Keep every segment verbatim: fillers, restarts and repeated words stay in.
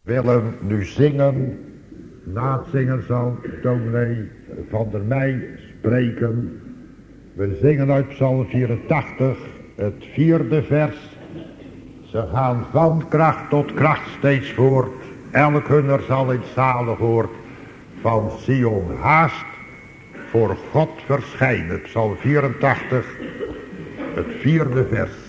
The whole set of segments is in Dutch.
willen nu zingen. Na het zingen zal dominee Van der Meij spreken. We zingen uit Psalm vierentachtig, het vierde vers. Ze gaan van kracht tot kracht steeds voort. Elk hunner zal in het zalig woord van Sion haast voor God verschijnen. Psalm vierentachtig, het vierde vers.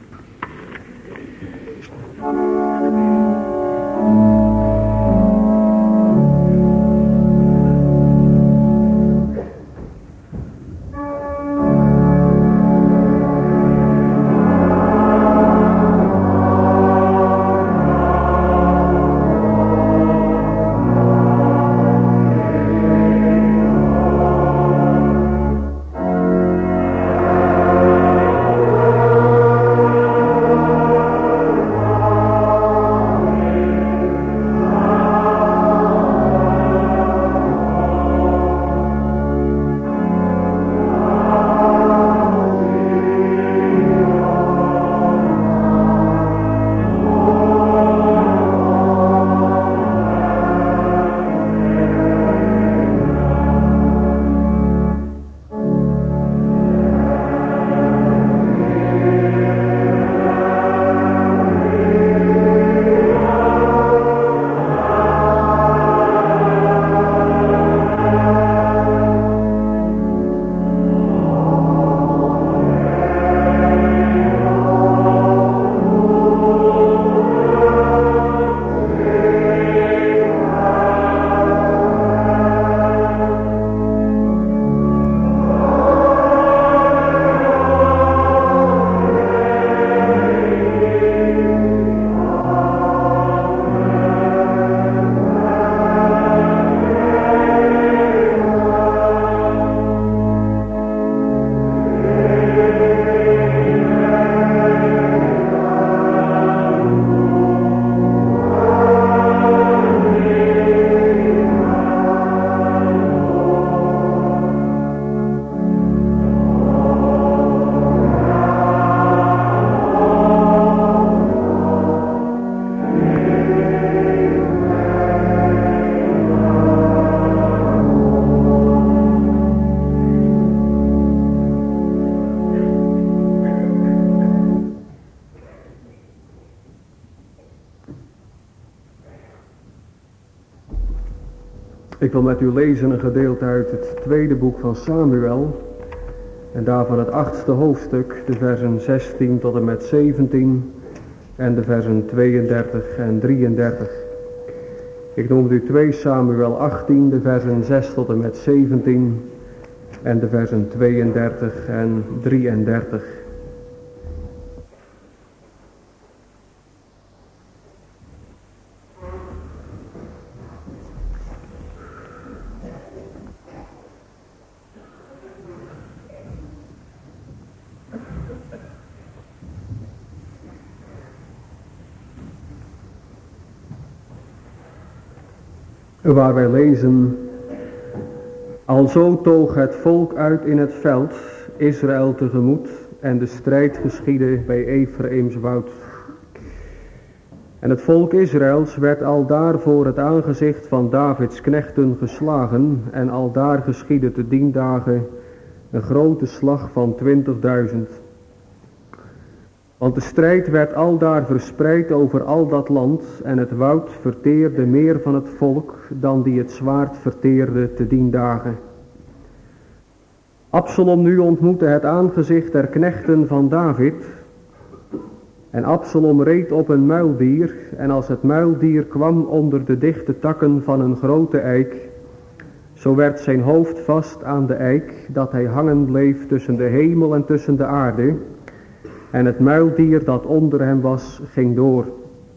Ik wil met u lezen een gedeelte uit het tweede boek van Samuel. En daarvan het achtste hoofdstuk, de versen zestien tot en met zeventien. En de versen tweeëndertig en drieëndertig. Ik noem u twee Samuel achttien, de versen zes tot en met zeventien. En de versen tweeëndertig en drieëndertig. Waar wij lezen: Alzo toog het volk uit in het veld, Israël tegemoet, en de strijd geschiedde bij Efraims woud. En het volk Israëls werd aldaar voor het aangezicht van Davids knechten geslagen, en aldaar geschiedde te dien dagen een grote slag van twintigduizend. Want de strijd werd aldaar verspreid over al dat land, en het woud verteerde meer van het volk dan die het zwaard verteerde te dien dagen. Absalom nu ontmoette het aangezicht der knechten van David. En Absalom reed op een muildier, en als het muildier kwam onder de dichte takken van een grote eik, zo werd zijn hoofd vast aan de eik, dat hij hangen bleef tussen de hemel en tussen de aarde. En het muildier dat onder hem was, ging door.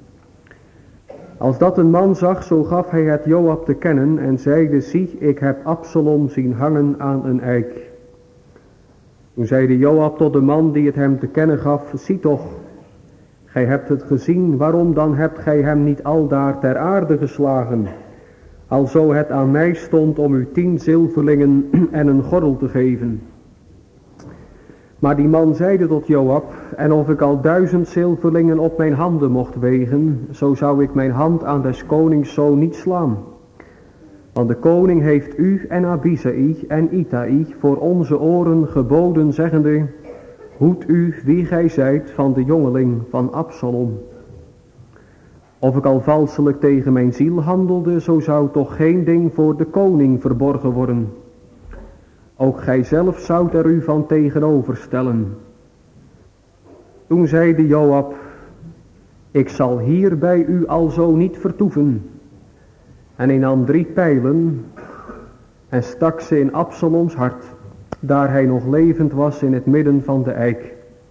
Als dat een man zag, zo gaf hij het Joab te kennen en zeide: zie, ik heb Absalom zien hangen aan een eik. Toen zeide Joab tot de man die het hem te kennen gaf: zie toch, gij hebt het gezien, waarom dan hebt gij hem niet aldaar ter aarde geslagen? Alzo het aan mij stond om u tien zilverlingen en een gordel te geven. Maar die man zeide tot Joab, en of ik al duizend zilverlingen op mijn handen mocht wegen, zo zou ik mijn hand aan des konings zoon niet slaan. Want de koning heeft u en Abisai en Itai voor onze oren geboden, zeggende, hoed u wie gij zijt van de jongeling van Absalom. Of ik al valselijk tegen mijn ziel handelde, zo zou toch geen ding voor de koning verborgen worden. Ook gij zelf zoudt er u van tegenoverstellen. Toen zeide Joab, ik zal hier bij u alzo niet vertoeven. En hij nam drie pijlen en stak ze in Absaloms hart, daar hij nog levend was in het midden van de eik.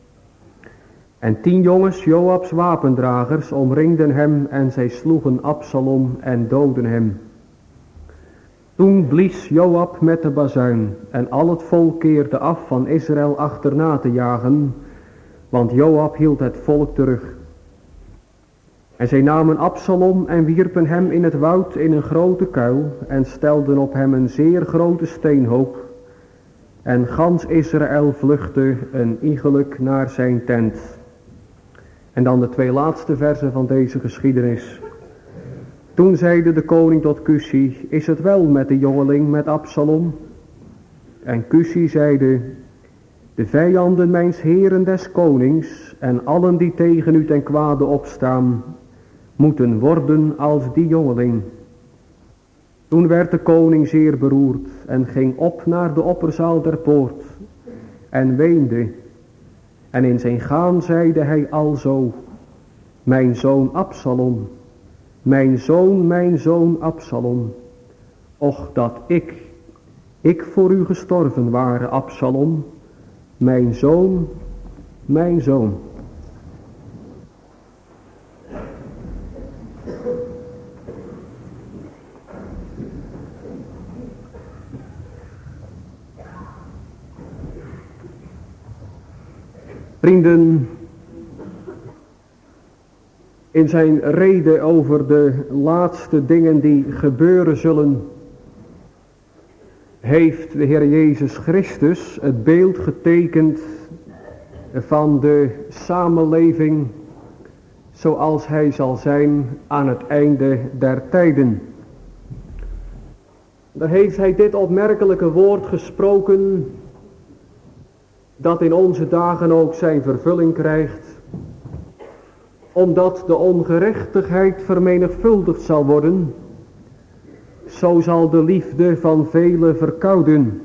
En tien jongens, Joabs wapendragers, omringden hem en zij sloegen Absalom en doodden hem. Toen blies Joab met de bazuin en al het volk keerde af van Israël achterna te jagen, want Joab hield het volk terug. En zij namen Absalom en wierpen hem in het woud in een grote kuil en stelden op hem een zeer grote steenhoop. En gans Israël vluchtte een iegelijk naar zijn tent. En dan de twee laatste versen van deze geschiedenis. Toen zeide de koning tot Cushi, is het wel met de jongeling met Absalom? En Cushi zeide, de vijanden mijns heren des konings en allen die tegen u ten kwade opstaan, moeten worden als die jongeling. Toen werd de koning zeer beroerd en ging op naar de opperzaal der poort en weende. En in zijn gaan zeide hij alzo, mijn zoon Absalom, mijn zoon, mijn zoon Absalom. Och dat ik, ik voor u gestorven ware, Absalom, mijn zoon, mijn zoon. Vrienden, in zijn rede over de laatste dingen die gebeuren zullen, heeft de Heer Jezus Christus het beeld getekend van de samenleving zoals hij zal zijn aan het einde der tijden. Daar heeft hij dit opmerkelijke woord gesproken, dat in onze dagen ook zijn vervulling krijgt, omdat de ongerechtigheid vermenigvuldigd zal worden, zo zal de liefde van velen verkouden.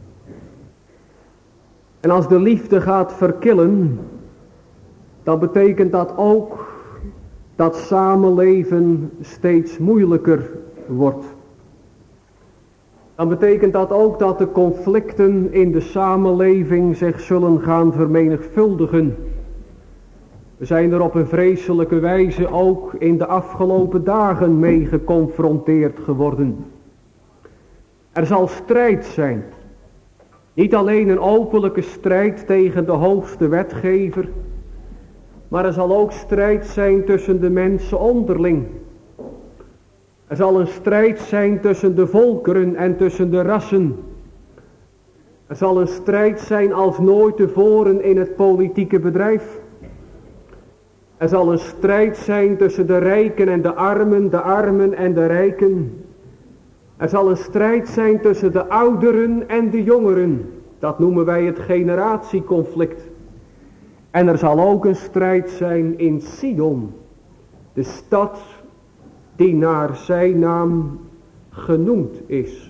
En als de liefde gaat verkillen, dan betekent dat ook dat samenleven steeds moeilijker wordt. Dan betekent dat ook dat de conflicten in de samenleving zich zullen gaan vermenigvuldigen. We zijn er op een vreselijke wijze ook in de afgelopen dagen mee geconfronteerd geworden. Er zal strijd zijn. Niet alleen een openlijke strijd tegen de hoogste wetgever, maar er zal ook strijd zijn tussen de mensen onderling. Er zal een strijd zijn tussen de volkeren en tussen de rassen. Er zal een strijd zijn als nooit tevoren in het politieke bedrijf. Er zal een strijd zijn tussen de rijken en de armen, de armen en de rijken. Er zal een strijd zijn tussen de ouderen en de jongeren. Dat noemen wij het generatieconflict. En er zal ook een strijd zijn in Sion, de stad die naar zijn naam genoemd is.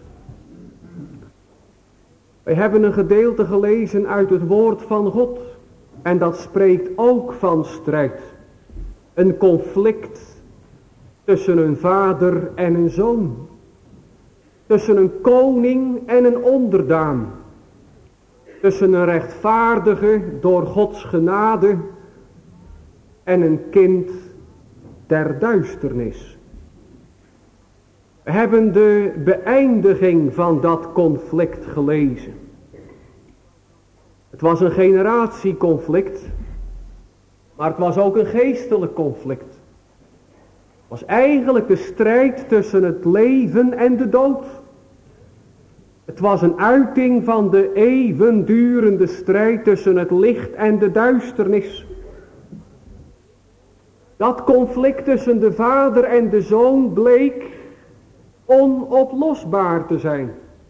Wij hebben een gedeelte gelezen uit het woord van God. En dat spreekt ook van strijd. Een conflict tussen een vader en een zoon. Tussen een koning en een onderdaan. Tussen een rechtvaardige door Gods genade en een kind der duisternis. We hebben de beëindiging van dat conflict gelezen. Het was een generatieconflict, maar het was ook een geestelijk conflict. Het was eigenlijk de strijd tussen het leven en de dood. Het was een uiting van de eeuwendurende strijd tussen het licht en de duisternis. Dat conflict tussen de vader en de zoon bleek onoplosbaar te zijn.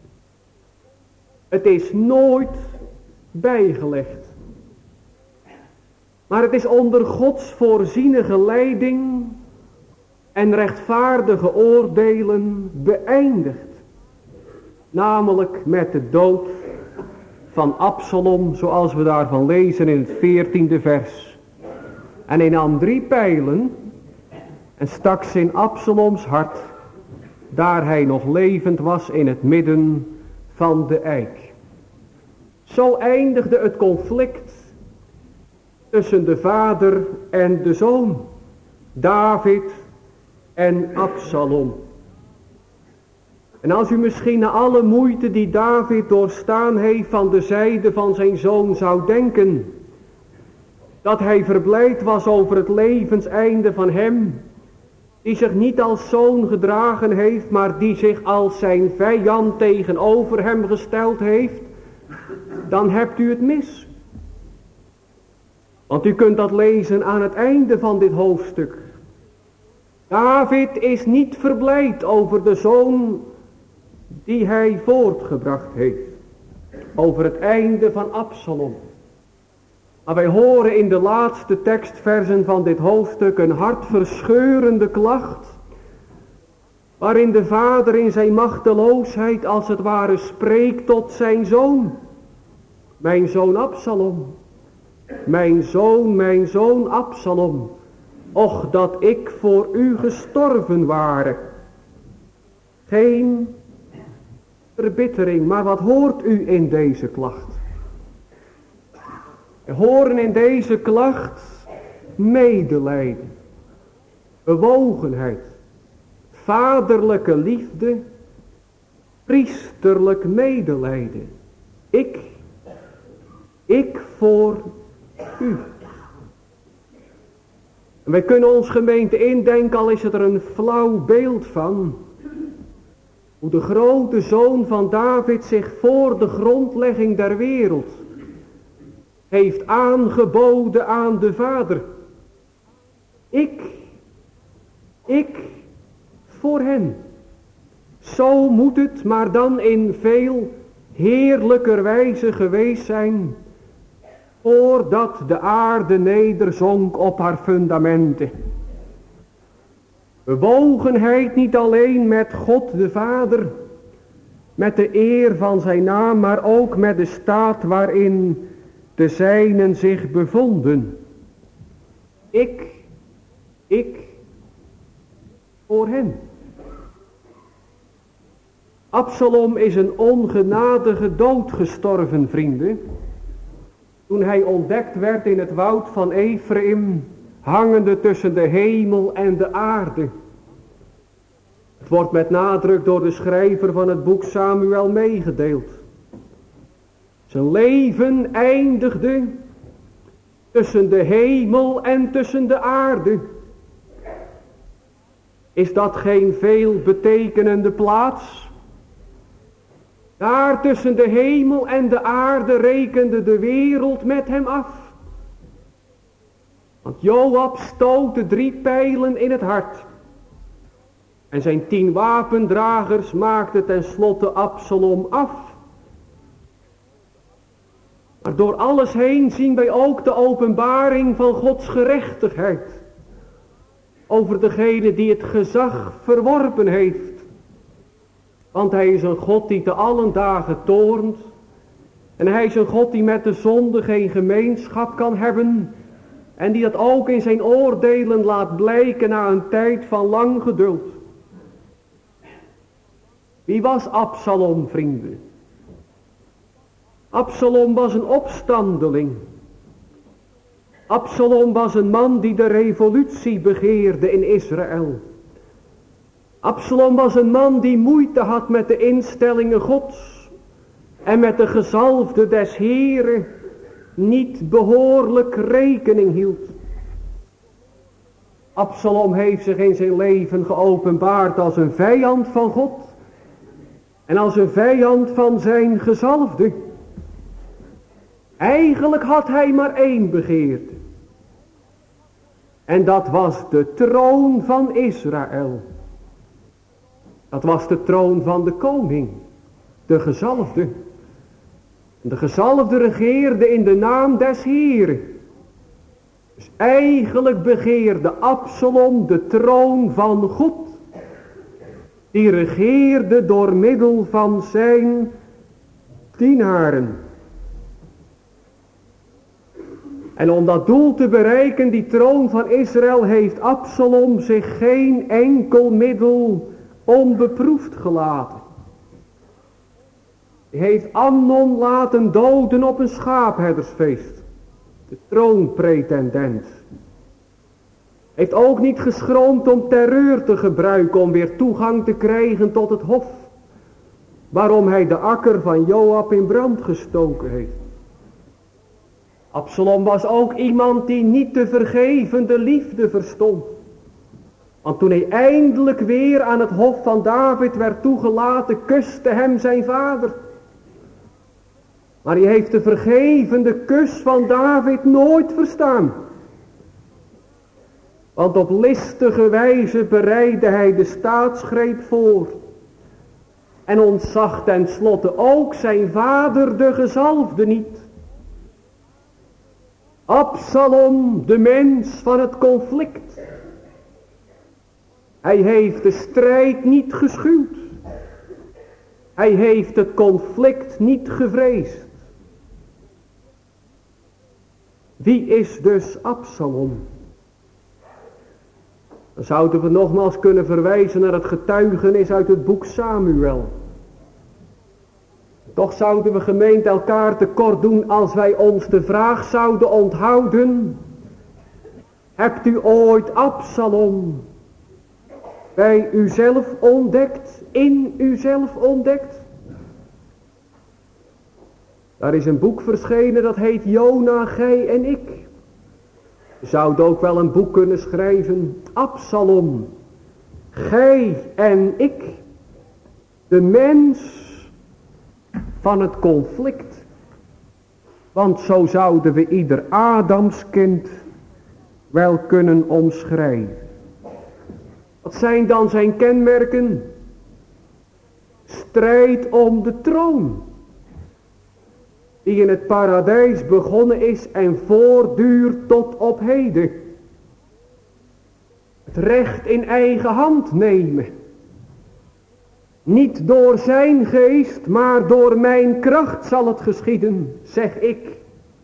Het is nooit bijgelegd. Maar het is onder Gods voorzienige leiding en rechtvaardige oordelen beëindigd. Namelijk met de dood van Absalom, zoals we daarvan lezen in het veertiende vers. En hij nam drie pijlen en stak ze in Absaloms hart, daar hij nog levend was in het midden van de eik. Zo eindigde het conflict tussen de vader en de zoon, David en Absalom. En als u misschien na alle moeite die David doorstaan heeft van de zijde van zijn zoon zou denken, dat hij verblijd was over het levenseinde van hem, die zich niet als zoon gedragen heeft, maar die zich als zijn vijand tegenover hem gesteld heeft, dan hebt u het mis. Want u kunt dat lezen aan het einde van dit hoofdstuk. David is niet verblijd over de zoon die hij voortgebracht heeft. Over het einde van Absalom. Maar wij horen in de laatste tekstversen van dit hoofdstuk een hartverscheurende klacht, waarin de vader in zijn machteloosheid als het ware spreekt tot zijn zoon. Mijn zoon Absalom, mijn zoon, mijn zoon Absalom, och dat ik voor u gestorven ware. Geen verbittering, maar wat hoort u in deze klacht? We horen in deze klacht medelijden, bewogenheid, vaderlijke liefde, priesterlijk medelijden. Ik, ik voor u. En wij kunnen ons gemeente indenken, al is het er een flauw beeld van, hoe de grote zoon van David zich voor de grondlegging der wereld heeft aangeboden aan de vader. Ik, ik voor hen. Zo moet het maar dan in veel heerlijker wijze geweest zijn, voordat de aarde nederzonk op haar fundamenten. Bewogenheid niet alleen met God de Vader, met de eer van zijn naam, maar ook met de staat waarin de zijnen zich bevonden. Ik, ik voor hen. Absalom is een ongenadige dood gestorven, vrienden, toen hij ontdekt werd in het woud van Ephraim, hangende tussen de hemel en de aarde. Het wordt met nadruk door de schrijver van het boek Samuel meegedeeld. Zijn leven eindigde tussen de hemel en tussen de aarde. Is dat geen veelbetekenende plaats? Daar tussen de hemel en de aarde rekende de wereld met hem af. Want Joab stootte drie pijlen in het hart. En zijn tien wapendragers maakten tenslotte Absalom af. Maar door alles heen zien wij ook de openbaring van Gods gerechtigheid over degene die het gezag verworpen heeft. Want hij is een God die te allen dagen toornt. En hij is een God die met de zonde geen gemeenschap kan hebben. En die dat ook in zijn oordelen laat blijken na een tijd van lang geduld. Wie was Absalom, vrienden? Absalom was een opstandeling. Absalom was een man die de revolutie begeerde in Israël. Absalom was een man die moeite had met de instellingen Gods en met de gezalfde des Heren niet behoorlijk rekening hield. Absalom heeft zich in zijn leven geopenbaard als een vijand van God en als een vijand van zijn gezalfde. Eigenlijk had hij maar één begeerte. En dat was de troon van Israël. Dat was de troon van de koning, de gezalfde. En de gezalfde regeerde in de naam des Heeren. Dus eigenlijk begeerde Absalom de troon van God. Die regeerde door middel van zijn dienaren. En om dat doel te bereiken, die troon van Israël, heeft Absalom zich geen enkel middel onbeproefd gelaten. Hij heeft Amnon laten doden op een schaapherdersfeest. De troonpretendent. Heeft ook niet geschroomd om terreur te gebruiken om weer toegang te krijgen tot het hof. Waarom hij de akker van Joab in brand gestoken heeft. Absalom was ook iemand die niet de vergevende liefde verstond. Want toen hij eindelijk weer aan het hof van David werd toegelaten, kuste hem zijn vader. Maar hij heeft de vergevende kus van David nooit verstaan. Want op listige wijze bereidde hij de staatsgreep voor. En ontzag ten slotte ook zijn vader de gezalfde niet. Absalom, de mens van het conflict. Hij heeft de strijd niet geschuwd. Hij heeft het conflict niet gevreesd. Wie is dus Absalom? Dan zouden we nogmaals kunnen verwijzen naar het getuigenis uit het boek Samuel. Toch zouden we gemeente elkaar tekort doen als wij ons de vraag zouden onthouden. Hebt u ooit Absalom bij uzelf ontdekt, in uzelf ontdekt? Daar is een boek verschenen dat heet Jona, gij en ik. Je zou ook wel een boek kunnen schrijven. Absalom, gij en ik. De mens van het conflict. Want zo zouden we ieder Adamskind wel kunnen omschrijven. Wat zijn dan zijn kenmerken? Strijd om de troon. Die in het paradijs begonnen is en voortduurt tot op heden. Het recht in eigen hand nemen. Niet door zijn geest, maar door mijn kracht zal het geschieden, zeg ik.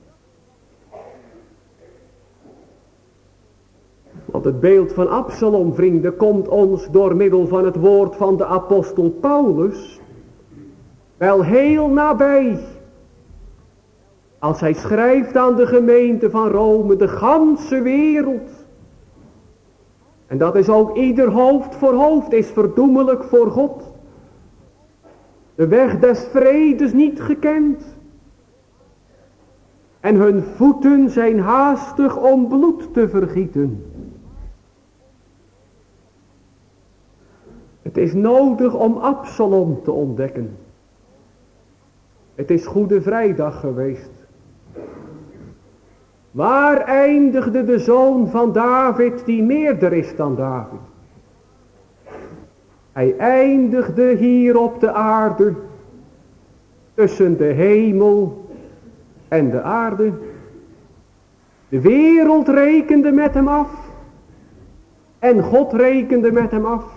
Want het beeld van Absalom, vrienden, komt ons door middel van het woord van de apostel Paulus wel heel nabij. Als hij schrijft aan de gemeente van Rome, de ganse wereld. En dat is ook ieder hoofd voor hoofd, is verdoemelijk voor God. De weg des vredes niet gekend. En hun voeten zijn haastig om bloed te vergieten. Het is nodig om Absalom te ontdekken. Het is Goede Vrijdag geweest. Waar eindigde de zoon van David die meerder is dan David? Hij eindigde hier op de aarde, tussen de hemel en de aarde. De wereld rekende met hem af en God rekende met hem af.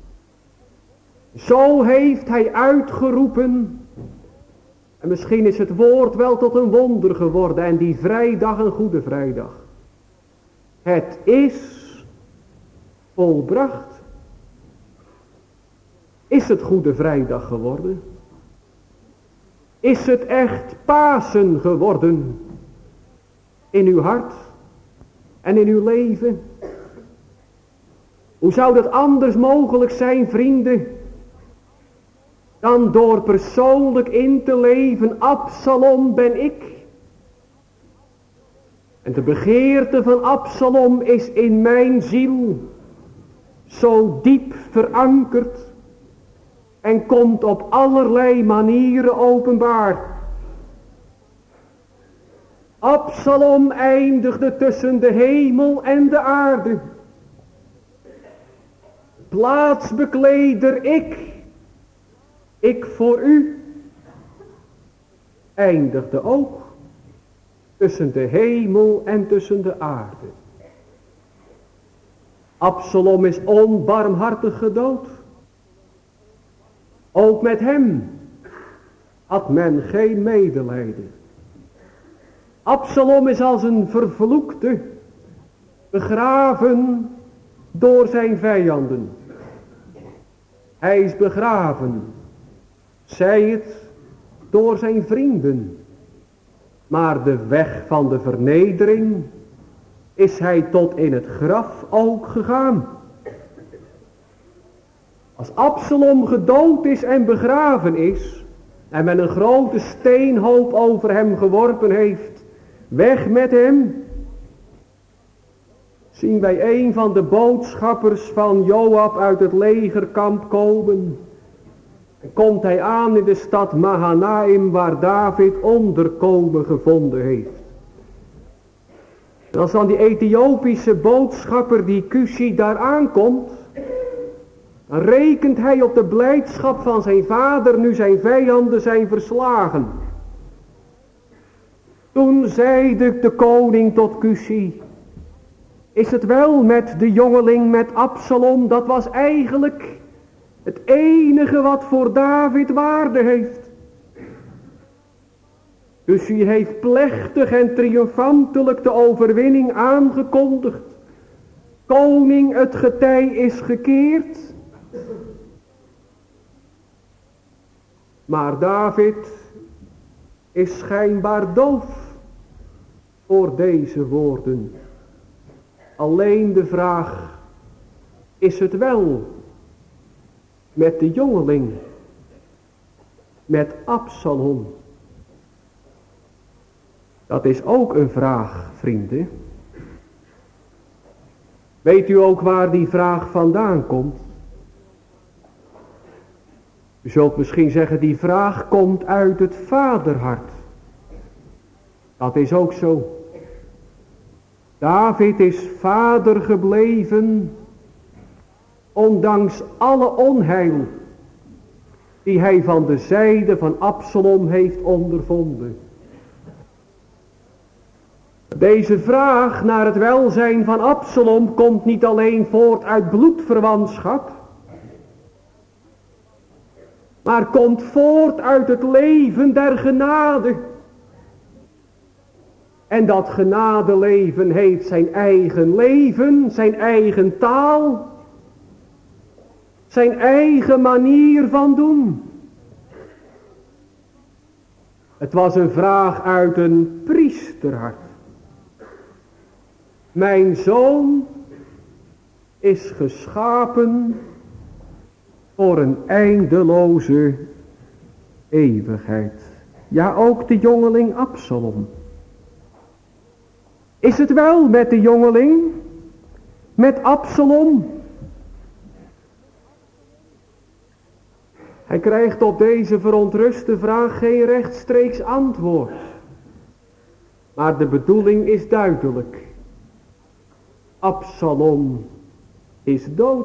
Zo heeft hij uitgeroepen. En misschien is het woord wel tot een wonder geworden en die vrijdag een Goede Vrijdag. Het is volbracht. Is het Goede Vrijdag geworden? Is het echt Pasen geworden? In uw hart en in uw leven? Hoe zou dat anders mogelijk zijn, vrienden? Dan door persoonlijk in te leven, Absalom ben ik. En de begeerte van Absalom is in mijn ziel zo diep verankerd. en komt op allerlei manieren openbaar. Absalom eindigde tussen de hemel en de aarde. Plaatsbekleder ik, ik voor u, eindigde ook tussen de hemel en tussen de aarde. Absalom is onbarmhartig gedood. Ook met hem had men geen medelijden. Absalom is als een vervloekte, begraven door zijn vijanden. Hij is begraven, zij het, door zijn vrienden. Maar de weg van de vernedering is hij tot in het graf ook gegaan. Als Absalom gedood is en begraven is, en men een grote steenhoop over hem geworpen heeft, weg met hem, zien wij een van de boodschappers van Joab uit het legerkamp komen. En komt hij aan in de stad Mahanaim, waar David onderkomen gevonden heeft. En als dan die Ethiopische boodschapper, die Cushi, daar aankomt, dan rekent hij op de blijdschap van zijn vader, nu zijn vijanden zijn verslagen. Toen zeide de koning tot Cushi: is het wel met de jongeling, met Absalom? Dat was eigenlijk het enige wat voor David waarde heeft. Cushi heeft plechtig en triomfantelijk de overwinning aangekondigd. Koning, het getij is gekeerd. Maar David is schijnbaar doof voor deze woorden. Alleen de vraag, is het wel met de jongeling, met Absalom? Dat is ook een vraag, vrienden. Weet u ook waar die vraag vandaan komt? U zult misschien zeggen, die vraag komt uit het vaderhart. Dat is ook zo. David is vader gebleven, ondanks alle onheil die hij van de zijde van Absalom heeft ondervonden. Deze vraag naar het welzijn van Absalom komt niet alleen voort uit bloedverwantschap, maar komt voort uit het leven der genade. En dat genadeleven heeft zijn eigen leven, zijn eigen taal, zijn eigen manier van doen. Het was een vraag uit een priesterhart. Mijn zoon is geschapen voor een eindeloze eeuwigheid. Ja, ook de jongeling Absalom. Is het wel met de jongeling, met Absalom? Hij krijgt op deze verontruste vraag geen rechtstreeks antwoord. Maar de bedoeling is duidelijk. Absalom is dood.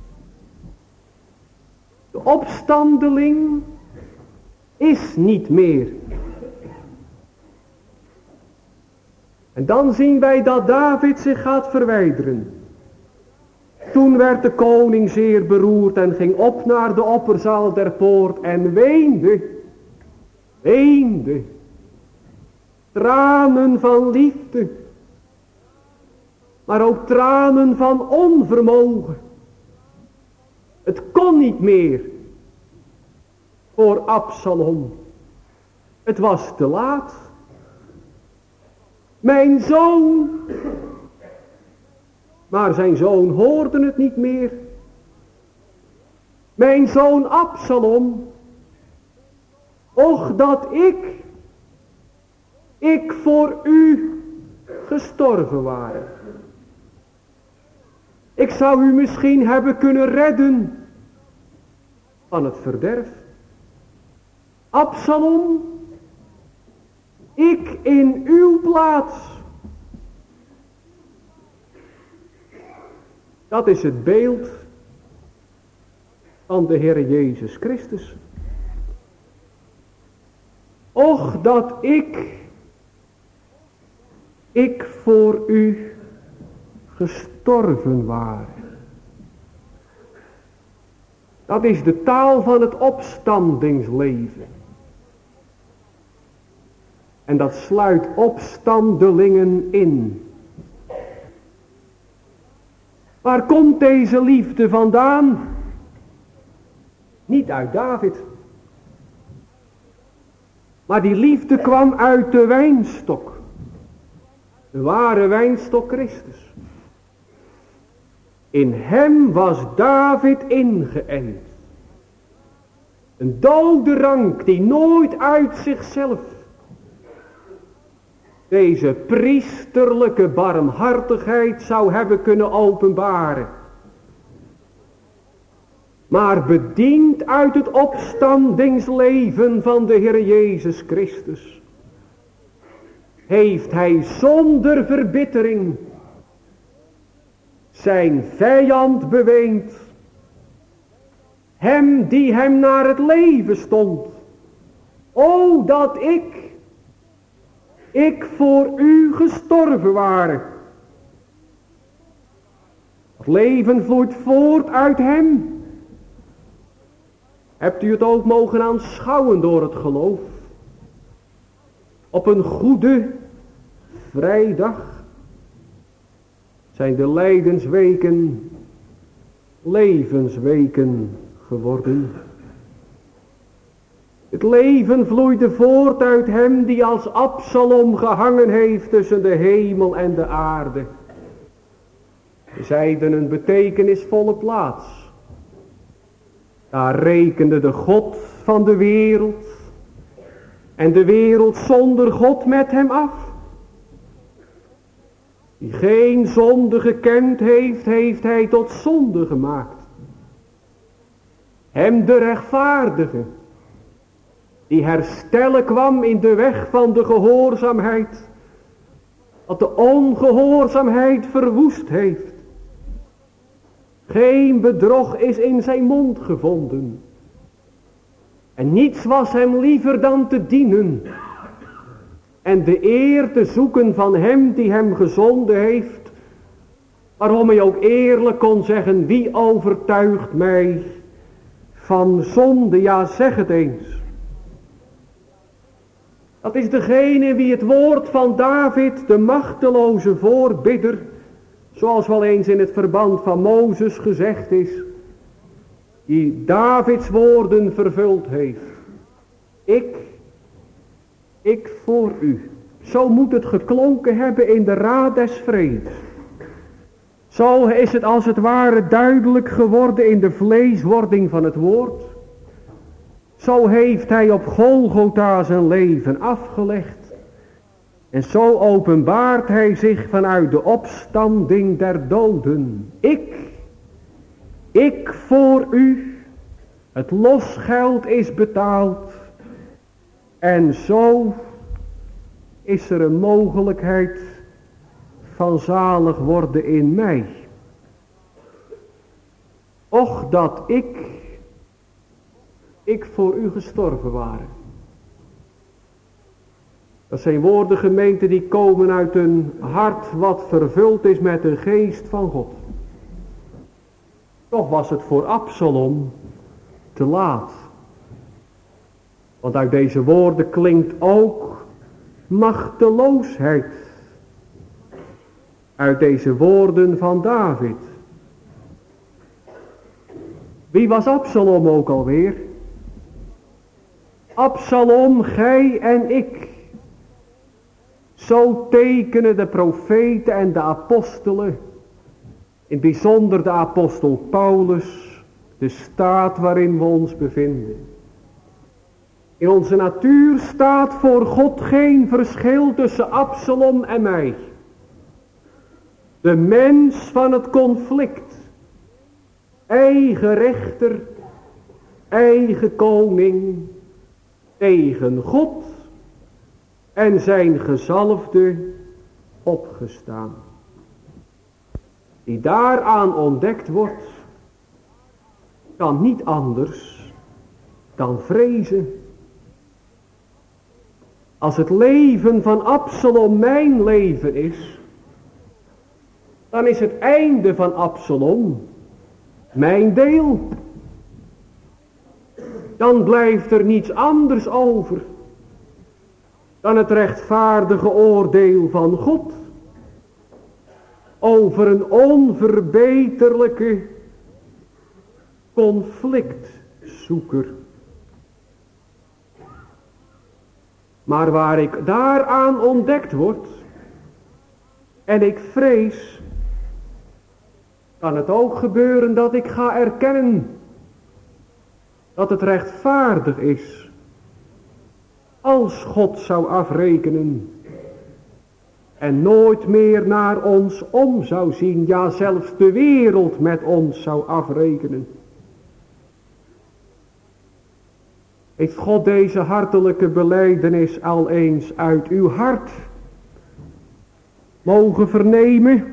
De opstandeling is niet meer. En dan zien wij dat David zich gaat verwijderen. Toen werd de koning zeer beroerd en ging op naar de opperzaal der poort en weende. Weende. Tranen van liefde. Maar ook tranen van onvermogen. Het kon niet meer voor Absalom. Het was te laat. Mijn zoon. Maar zijn zoon hoorde het niet meer. Mijn zoon Absalom. Och dat ik, ik voor u gestorven ware. Ik zou u misschien hebben kunnen redden van het verderf. Absalom, ik in uw plaats. Dat is het beeld van de Heer Jezus Christus. Och, dat ik, ik voor u gestorven ware. Dat is de taal van het opstandingsleven. En dat sluit opstandelingen in. Waar komt deze liefde vandaan? Niet uit David. Maar die liefde kwam uit de wijnstok. De ware wijnstok Christus. In hem was David ingeënt. Een dode rank die nooit uit zichzelf deze priesterlijke barmhartigheid zou hebben kunnen openbaren. Maar bediend uit het opstandingsleven van de Heer Jezus Christus, heeft hij zonder verbittering zijn vijand beweend. Hem die hem naar het leven stond. O, dat ik, ik voor u gestorven ware. Het leven vloeit voort uit hem. Hebt u het ook mogen aanschouwen door het geloof? Op een goede vrijdag zijn de lijdensweken levensweken geworden. Het leven vloeide voort uit hem die als Absalom gehangen heeft tussen de hemel en de aarde. We zeiden een betekenisvolle plaats. Daar rekende de God van de wereld en de wereld zonder God met hem af. Die geen zonde gekend heeft, heeft hij tot zonde gemaakt. Hem de rechtvaardige, die herstellen kwam in de weg van de gehoorzaamheid, dat de ongehoorzaamheid verwoest heeft. Geen bedrog is in zijn mond gevonden. En niets was hem liever dan te dienen. En de eer te zoeken van hem die hem gezonden heeft. Waarom hij ook eerlijk kon zeggen, wie overtuigt mij van zonde? Ja, zeg het eens. Dat is degene wie het woord van David, de machteloze voorbidder, zoals wel eens in het verband van Mozes gezegd is, die Davids woorden vervuld heeft. Ik, ik voor u. Zo moet het geklonken hebben in de raad des vredes. Zo is het als het ware duidelijk geworden in de vleeswording van het woord. Zo heeft hij op Golgotha zijn leven afgelegd. En zo openbaart hij zich vanuit de opstanding der doden. Ik, ik voor u, het losgeld is betaald. En zo is er een mogelijkheid van zalig worden in mij. Och, dat ik, ik voor u gestorven ware. Dat zijn woorden, gemeente, die komen uit een hart wat vervuld is met de geest van God. Toch was het voor Absalom te laat. Want uit deze woorden klinkt ook machteloosheid. Uit deze woorden van David. Wie was Absalom ook alweer? Absalom, gij en ik. Zo tekenen de profeten en de apostelen, in het bijzonder de apostel Paulus, de staat waarin we ons bevinden. In onze natuur staat voor God geen verschil tussen Absalom en mij. De mens van het conflict, eigen rechter, eigen koning tegen God en zijn gezalfde opgestaan. Die daaraan ontdekt wordt, kan niet anders dan vrezen. Als het leven van Absalom mijn leven is, dan is het einde van Absalom mijn deel. Dan blijft er niets anders over dan het rechtvaardige oordeel van God over een onverbeterlijke conflictzoeker. Maar waar ik daaraan ontdekt word en ik vrees, kan het ook gebeuren dat ik ga erkennen dat het rechtvaardig is als God zou afrekenen en nooit meer naar ons om zou zien, ja zelfs de wereld met ons zou afrekenen. Heeft God deze hartelijke belijdenis al eens uit uw hart mogen vernemen?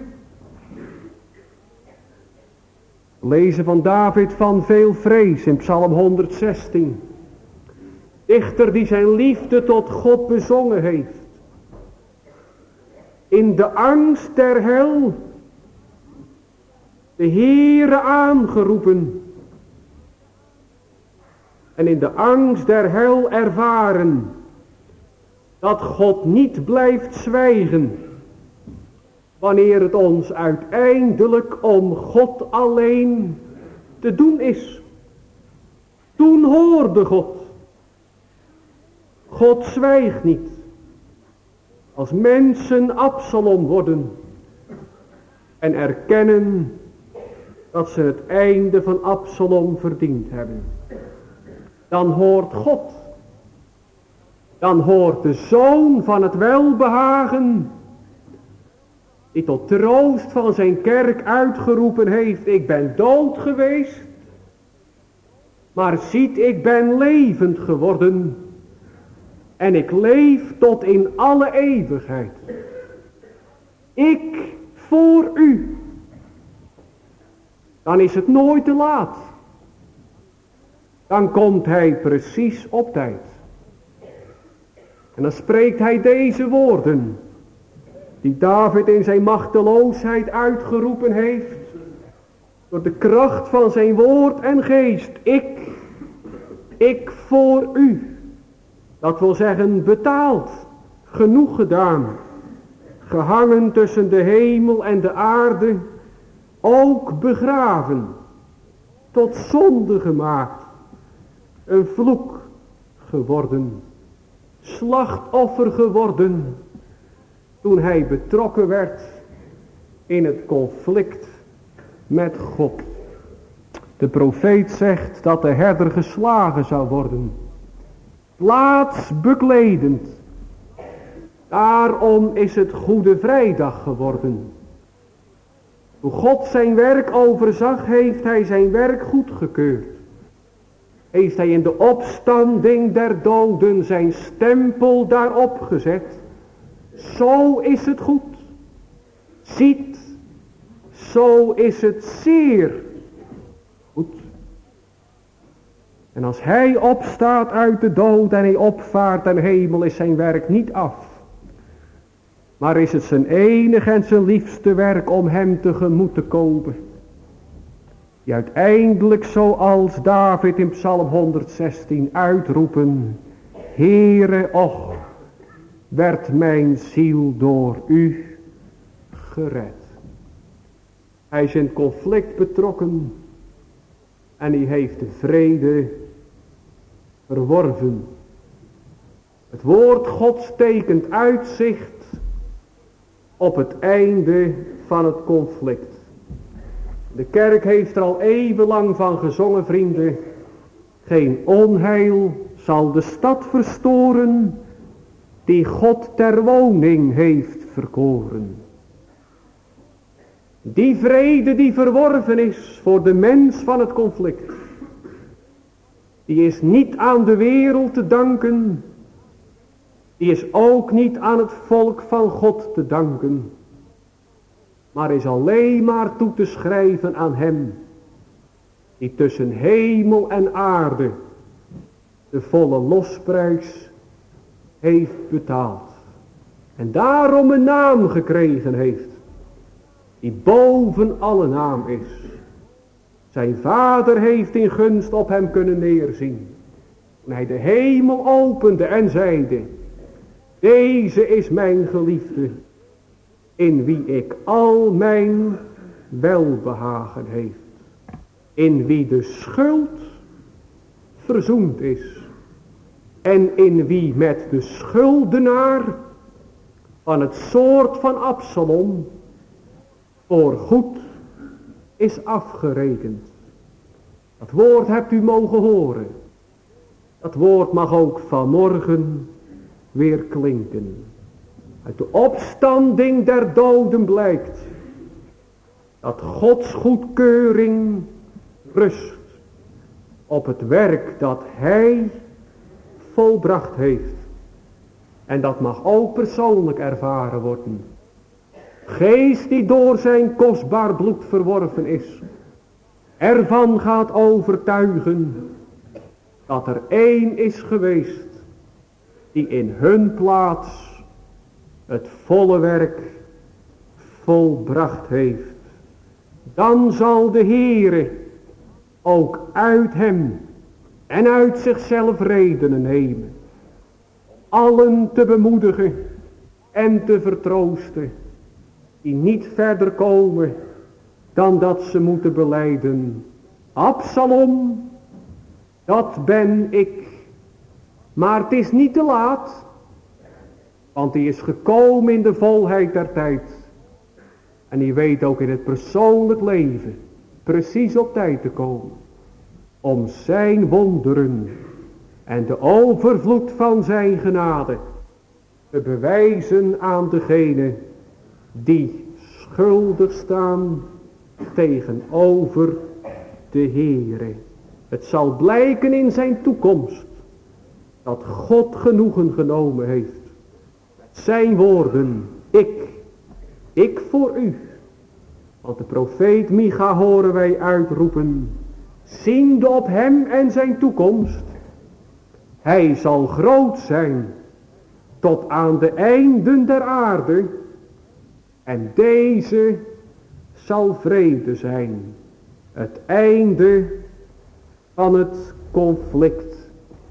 Lezen van David van veel vrees in Psalm honderdzestien. Dichter die zijn liefde tot God bezongen heeft. In de angst der hel de Heere aangeroepen. En in de angst der hel ervaren dat God niet blijft zwijgen wanneer het ons uiteindelijk om God alleen te doen is. Toen hoorde God. God zwijgt niet. Als mensen Absalom worden en erkennen dat ze het einde van Absalom verdiend hebben, dan hoort God, dan hoort de zoon van het welbehagen, die tot troost van zijn kerk uitgeroepen heeft, ik ben dood geweest, maar ziet, ik ben levend geworden en ik leef tot in alle eeuwigheid. Ik voor u. Dan is het nooit te laat. Dan komt hij precies op tijd. En dan spreekt hij deze woorden, die David in zijn machteloosheid uitgeroepen heeft, door de kracht van zijn woord en geest. Ik, ik voor u. Dat wil zeggen betaald, genoeg gedaan, gehangen tussen de hemel en de aarde, ook begraven, tot zonde gemaakt, een vloek geworden, slachtoffer geworden, toen hij betrokken werd in het conflict met God. De profeet zegt dat de herder geslagen zou worden, plaatsbekledend. Daarom is het Goede Vrijdag geworden. Toen God zijn werk overzag, heeft hij zijn werk goedgekeurd. Heeft hij in de opstanding der doden zijn stempel daarop gezet. Zo is het goed. Ziet, zo is het zeer goed. En als hij opstaat uit de dood en hij opvaart ten hemel, is zijn werk niet af. Maar is het zijn enige en zijn liefste werk om hem tegemoet te komen. Die uiteindelijk, zoals David in Psalm honderdzestien uitroepen, Heere, och, werd mijn ziel door u gered. Hij is in conflict betrokken en hij heeft de vrede verworven. Het woord Gods tekent uitzicht op het einde van het conflict. De kerk heeft er al eeuwenlang van gezongen, vrienden. Geen onheil zal de stad verstoren die God ter woning heeft verkoren. Die vrede die verworven is voor de mens van het conflict, die is niet aan de wereld te danken. Die is ook niet aan het volk van God te danken. Maar is alleen maar toe te schrijven aan hem. Die tussen hemel en aarde de volle losprijs heeft betaald. En daarom een naam gekregen heeft. Die boven alle naam is. Zijn vader heeft in gunst op hem kunnen neerzien. Toen hij de hemel opende en zeide. Deze is mijn geliefde. In wie ik al mijn welbehagen heeft. In wie de schuld verzoend is. En in wie met de schuldenaar van het soort van Absalom voor goed is afgerekend. Dat woord hebt u mogen horen. Dat woord mag ook vanmorgen weer klinken. Uit de opstanding der doden blijkt dat Gods goedkeuring rust op het werk dat hij volbracht heeft. En dat mag ook persoonlijk ervaren worden. Geest die door zijn kostbaar bloed verworven is, ervan gaat overtuigen dat er één is geweest die in hun plaats het volle werk volbracht heeft. Dan zal de Heere ook uit hem en uit zichzelf redenen nemen. Allen te bemoedigen en te vertroosten. Die niet verder komen dan dat ze moeten belijden. Absalom, dat ben ik. Maar het is niet te laat. Want die is gekomen in de volheid der tijd. En die weet ook in het persoonlijk leven precies op tijd te komen. Om zijn wonderen en de overvloed van zijn genade te bewijzen aan degene die schuldig staan tegenover de Heere. Het zal blijken in zijn toekomst dat God genoegen genomen heeft. Zijn woorden, ik, ik voor u. Want de profeet Micha horen wij uitroepen, ziende op hem en zijn toekomst. Hij zal groot zijn tot aan de einden der aarde. En deze zal vrede zijn. Het einde van het conflict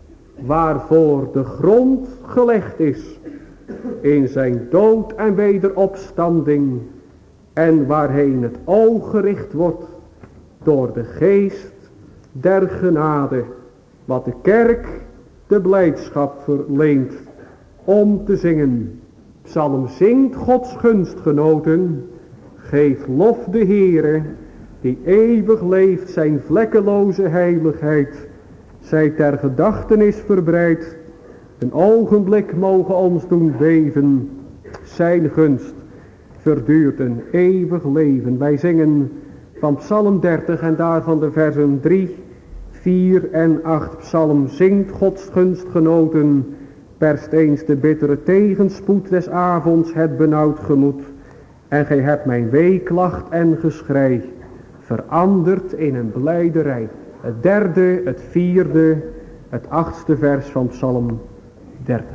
waarvoor de grond gelegd is in zijn dood en wederopstanding en waarheen het oog gericht wordt door de geest der genade, wat de kerk de blijdschap verleent om te zingen. Psalm zingt Gods gunstgenoten, geef lof de Heere, die eeuwig leeft, zijn vlekkeloze heiligheid, zij ter gedachtenis verbreid, een ogenblik mogen ons doen beven, zijn gunst verduurt een eeuwig leven. Wij zingen van Psalm dertig en daarvan de versen drie, vier en acht. Psalm zingt Gods gunstgenoten, perst eens de bittere tegenspoed des avonds het benauwd gemoed. En gij hebt mijn weeklacht en geschrei veranderd in een blijderij. Het derde, het vierde, het achtste vers van Psalm dertig.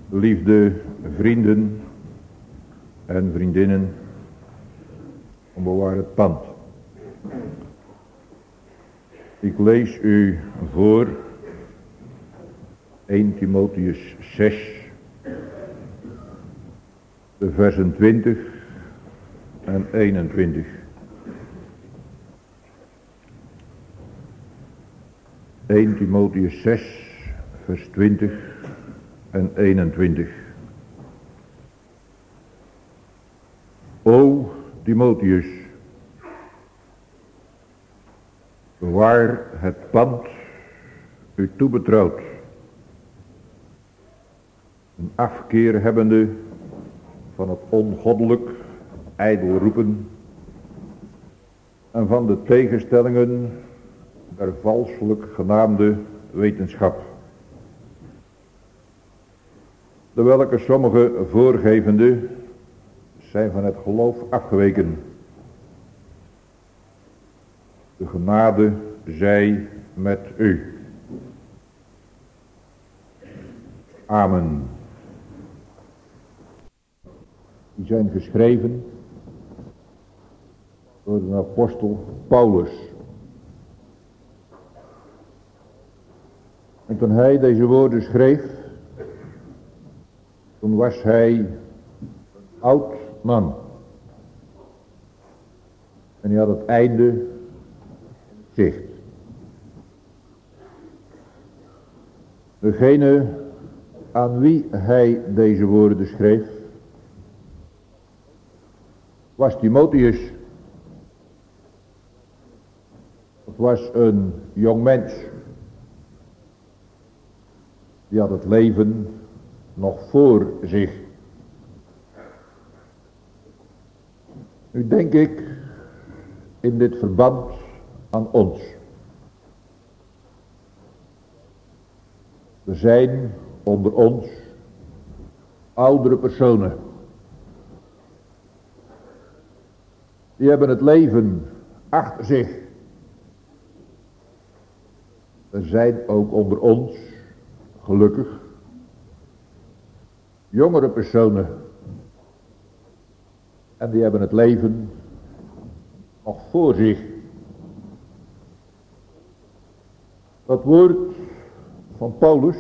Liefde vrienden en vriendinnen, bewaar het pand. Ik lees u voor eerste Timotheus zes, de versen twintig en eenentwintig. eerste Timotheus zes, vers twintig en eenentwintig. O Timotheus, bewaar het pand u toebetrouwd, een afkeer hebbende van het ongoddelijk ijdel roepen en van de tegenstellingen der valselijk genaamde wetenschap, de welke sommige voorgevende zijn van het geloof afgeweken. De genade zij met u. Amen. Die zijn geschreven door de apostel Paulus. En toen hij deze woorden schreef, toen was hij oud man. En hij had het einde zicht. Degene aan wie hij deze woorden schreef, was Timotheus. Het was een jong mens. Die had het leven nog voor zich. Nu denk ik in dit verband aan ons. Er zijn onder ons oudere personen. Die hebben het leven achter zich. Er zijn ook onder ons, gelukkig, jongere personen. En die hebben het leven nog voor zich. Dat woord van Paulus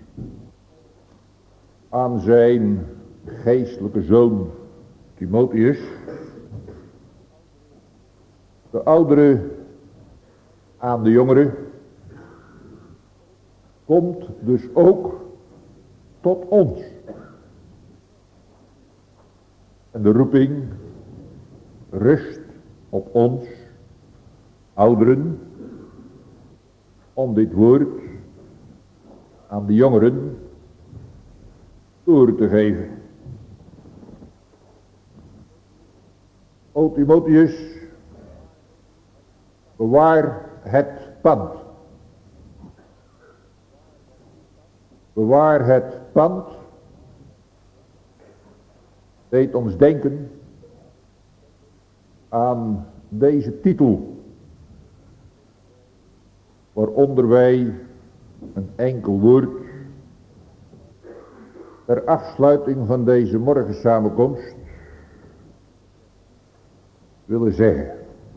aan zijn geestelijke zoon Timotheus, de oudere aan de jongere, komt dus ook tot ons. En de roeping rust op ons, ouderen, om dit woord aan de jongeren door te geven. O Timotheus, bewaar het pand. Bewaar het pand. Deed ons denken aan deze titel, waaronder wij een enkel woord ter afsluiting van deze morgensamenkomst willen zeggen.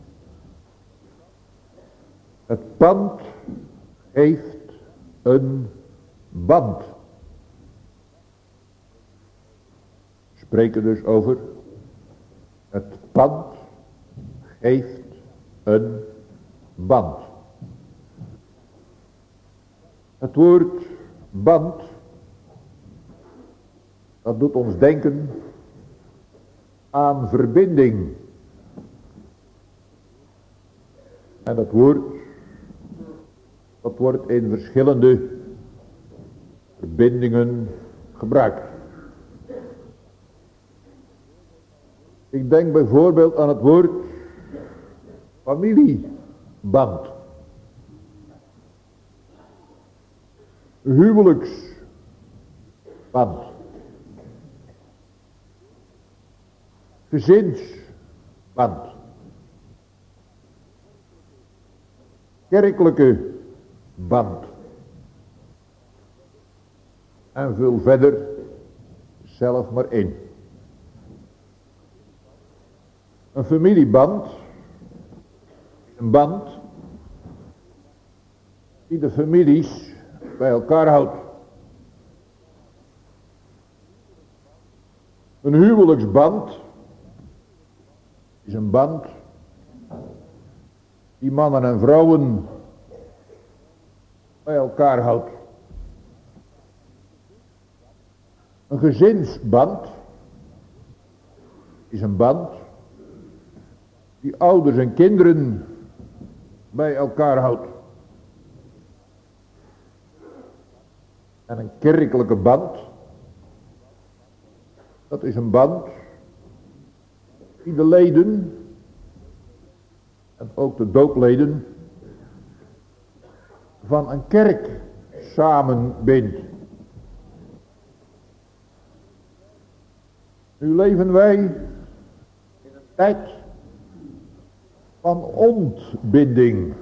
Het pand heeft een band. We spreken dus over het pand heeft een band. Het woord band, dat doet ons denken aan verbinding. En dat woord, dat wordt in verschillende verbindingen gebruikt. Ik denk bijvoorbeeld aan het woord familieband. Huwelijksband. Gezinsband. Kerkelijke band. En veel verder zelf maar in. Een familieband, een band die de families bij elkaar houdt. Een huwelijksband is een band die mannen en vrouwen bij elkaar houdt. Een gezinsband is een band die ouders en kinderen bij elkaar houdt. En een kerkelijke band, dat is een band die de leden en ook de doopleden van een kerk samenbindt. Nu leven wij in een tijd van ontbinding.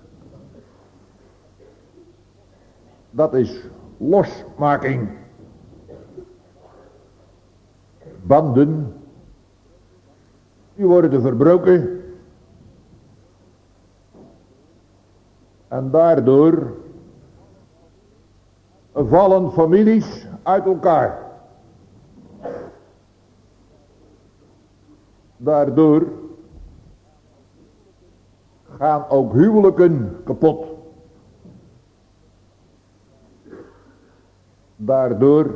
Dat is losmaking. Banden, die worden verbroken. En daardoor vallen families uit elkaar. Daardoor gaan ook huwelijken kapot. Daardoor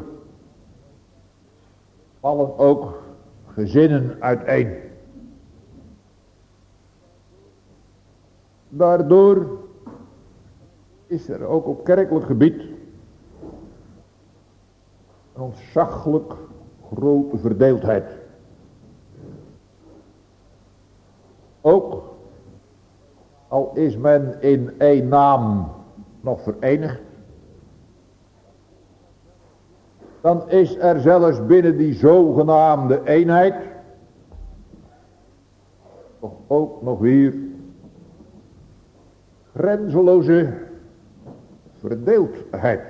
vallen ook gezinnen uiteen. Daardoor is er ook op kerkelijk gebied een ontzaglijk grote verdeeldheid. Ook al is men in één naam nog verenigd, dan is er zelfs binnen die zogenaamde eenheid toch ook nog weer grenzeloze verdeeldheid.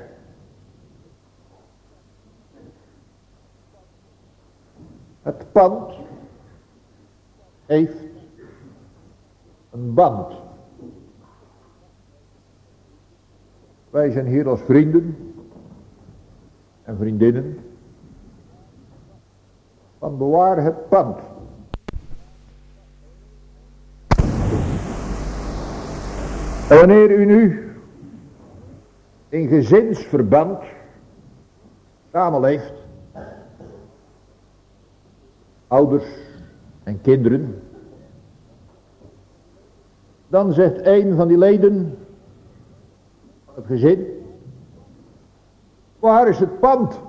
Het pand heeft een band. Wij zijn hier als vrienden en vriendinnen van bewaar het pand. En wanneer u nu in gezinsverband samenleeft, ouders en kinderen, dan zegt een van die leden van het gezin: waar is het pand?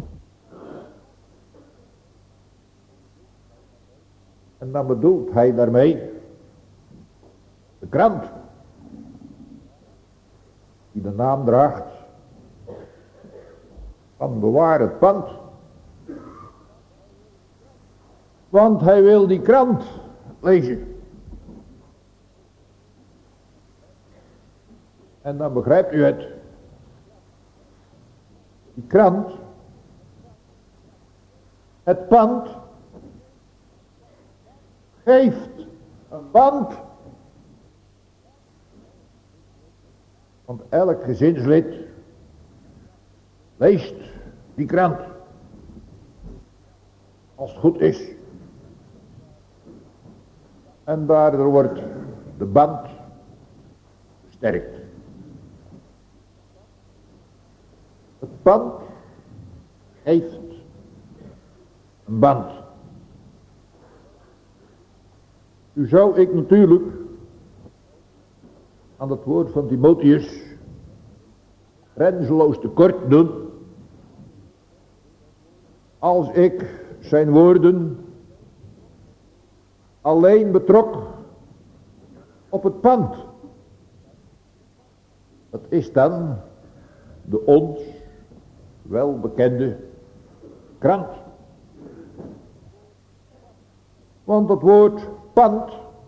En dan bedoelt hij daarmee de krant, die de naam draagt van bewaar het pand. Want hij wil die krant lezen. En dan begrijpt u het. Die krant, het pand, geeft een band. Want elk gezinslid leest die krant, als het goed is. En daardoor wordt de band versterkt. Het pand heeft een band. Nu zou ik natuurlijk aan dat woord van Timotheus grenzeloos tekort doen als ik zijn woorden alleen betrok op het pand. Dat is dan de ons welbekende krant. Want het woord pand,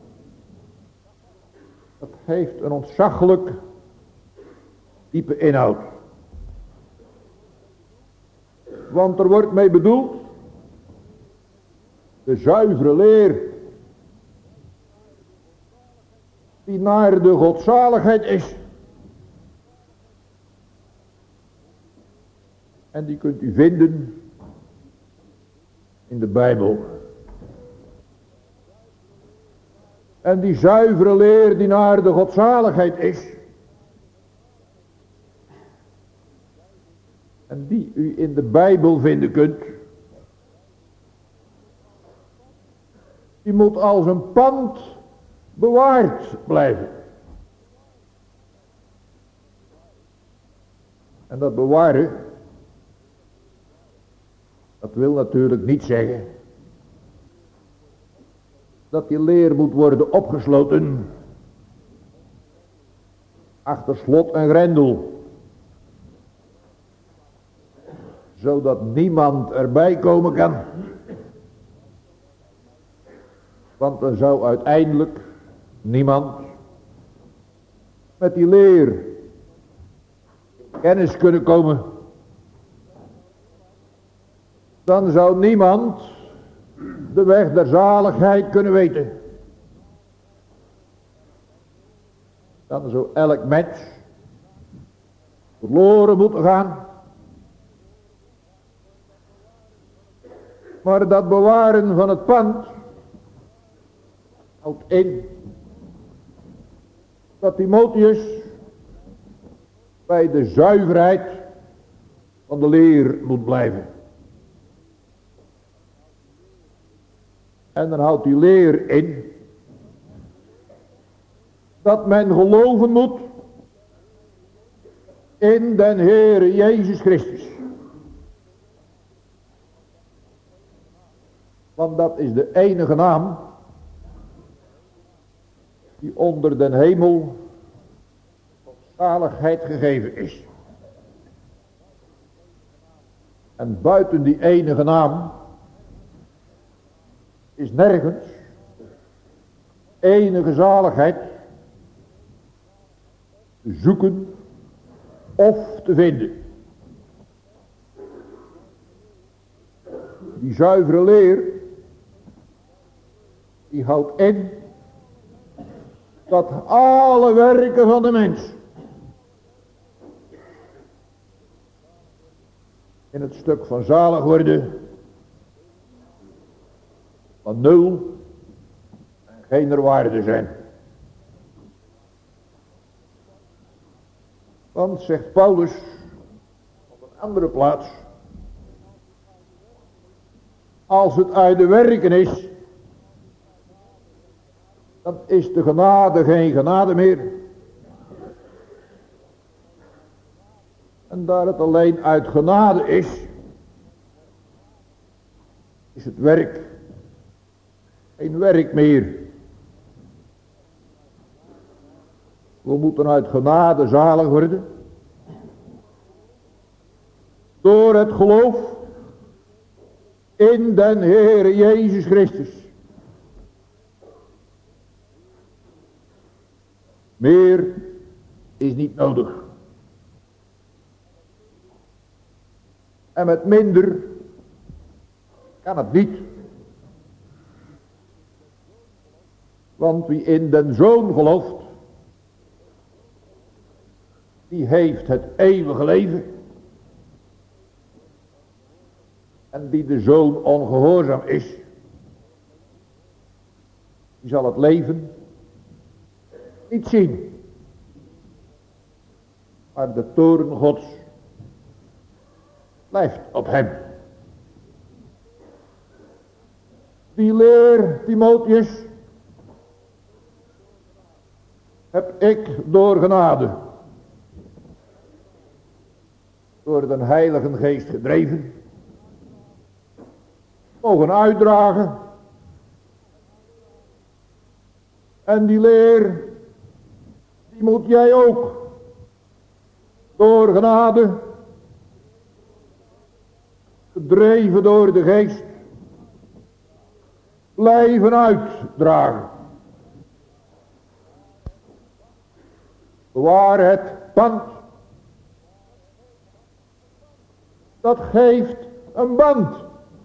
dat heeft een ontzaglijk diepe inhoud. Want er wordt mee bedoeld de zuivere leer die naar de godzaligheid is. En die kunt u vinden in de Bijbel. En die zuivere leer die naar de godzaligheid is, en die u in de Bijbel vinden kunt, die moet als een pand bewaard blijven. En dat bewaren, dat wil natuurlijk niet zeggen dat die leer moet worden opgesloten achter slot en grendel, zodat niemand erbij komen kan. Want er zou uiteindelijk niemand met die leer in kennis kunnen komen. Dan zou niemand de weg der zaligheid kunnen weten. Dan zou elk mens verloren moeten gaan. Maar dat bewaren van het pand houdt in dat Timotheus bij de zuiverheid van de leer moet blijven. En dan houdt die leer in dat men geloven moet in den Heere Jezus Christus. Want dat is de enige naam die onder den hemel tot zaligheid gegeven is. En buiten die enige naam is nergens enige zaligheid te zoeken of te vinden. Die zuivere leer, die houdt in dat alle werken van de mens in het stuk van zalig worden van nul en geen waarde zijn. Want, zegt Paulus op een andere plaats, als het uit de werken is, dan is de genade geen genade meer. En daar het alleen uit genade is, is het werk geen werk meer. We moeten uit genade zalig worden door het geloof in den Heere Jezus Christus. Meer is niet nodig. En met minder kan het niet. Want wie in den Zoon gelooft, die heeft het eeuwige leven. En die de Zoon ongehoorzaam is, die zal het leven niet zien. Maar de toorn Gods blijft op hem. Die leer, Timotheus, heb ik door genade, door de Heilige Geest gedreven, mogen uitdragen. En die leer, die moet jij ook door genade, gedreven door de Geest, blijven uitdragen. Bewaar het pand. Dat geeft een band.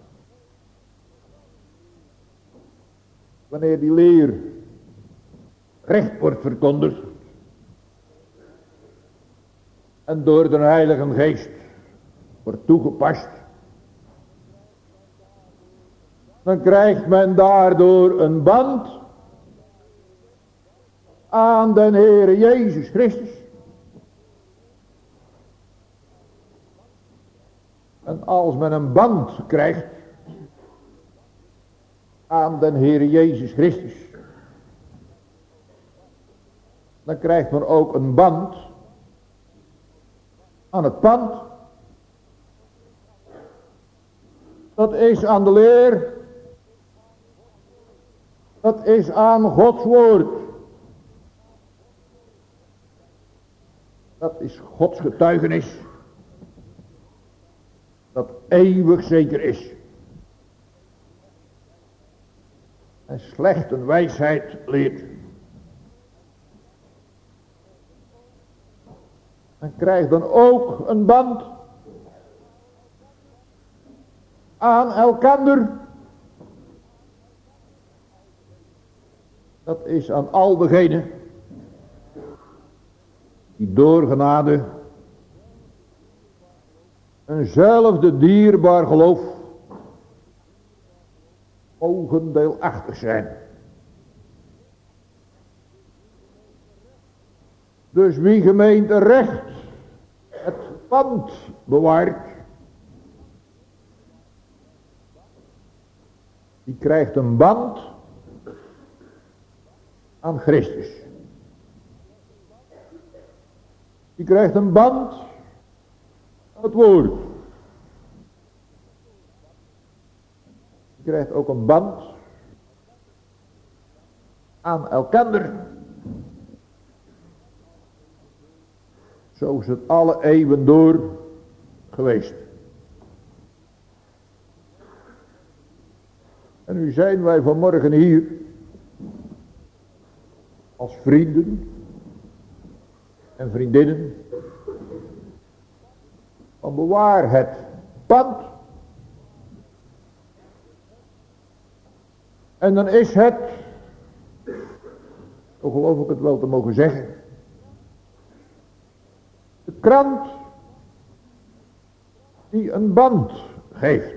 Wanneer die leer recht wordt verkondigd en door de Heilige Geest wordt toegepast, dan krijgt men daardoor een band aan den Heere Jezus Christus. En als men een band krijgt aan den Heere Jezus Christus, dan krijgt men ook een band aan het pand. Dat is aan de leer. Dat is aan Gods woord. Dat is Gods getuigenis. Dat eeuwig zeker is. En slecht een wijsheid leert. En krijgt dan ook een band aan elkander. Dat is aan al degenen die door genade eenzelfde dierbaar geloof mogen deelachtig zijn. Dus wie gemeente recht het pand bewaart, die krijgt een band aan Christus. Die krijgt een band aan het woord. Die krijgt ook een band aan elkander. Zo is het alle eeuwen door geweest. En nu zijn wij vanmorgen hier als vrienden en vriendinnen van bewaar het pand. En dan is het, zo geloof ik het wel te mogen zeggen, de krant die een band geeft.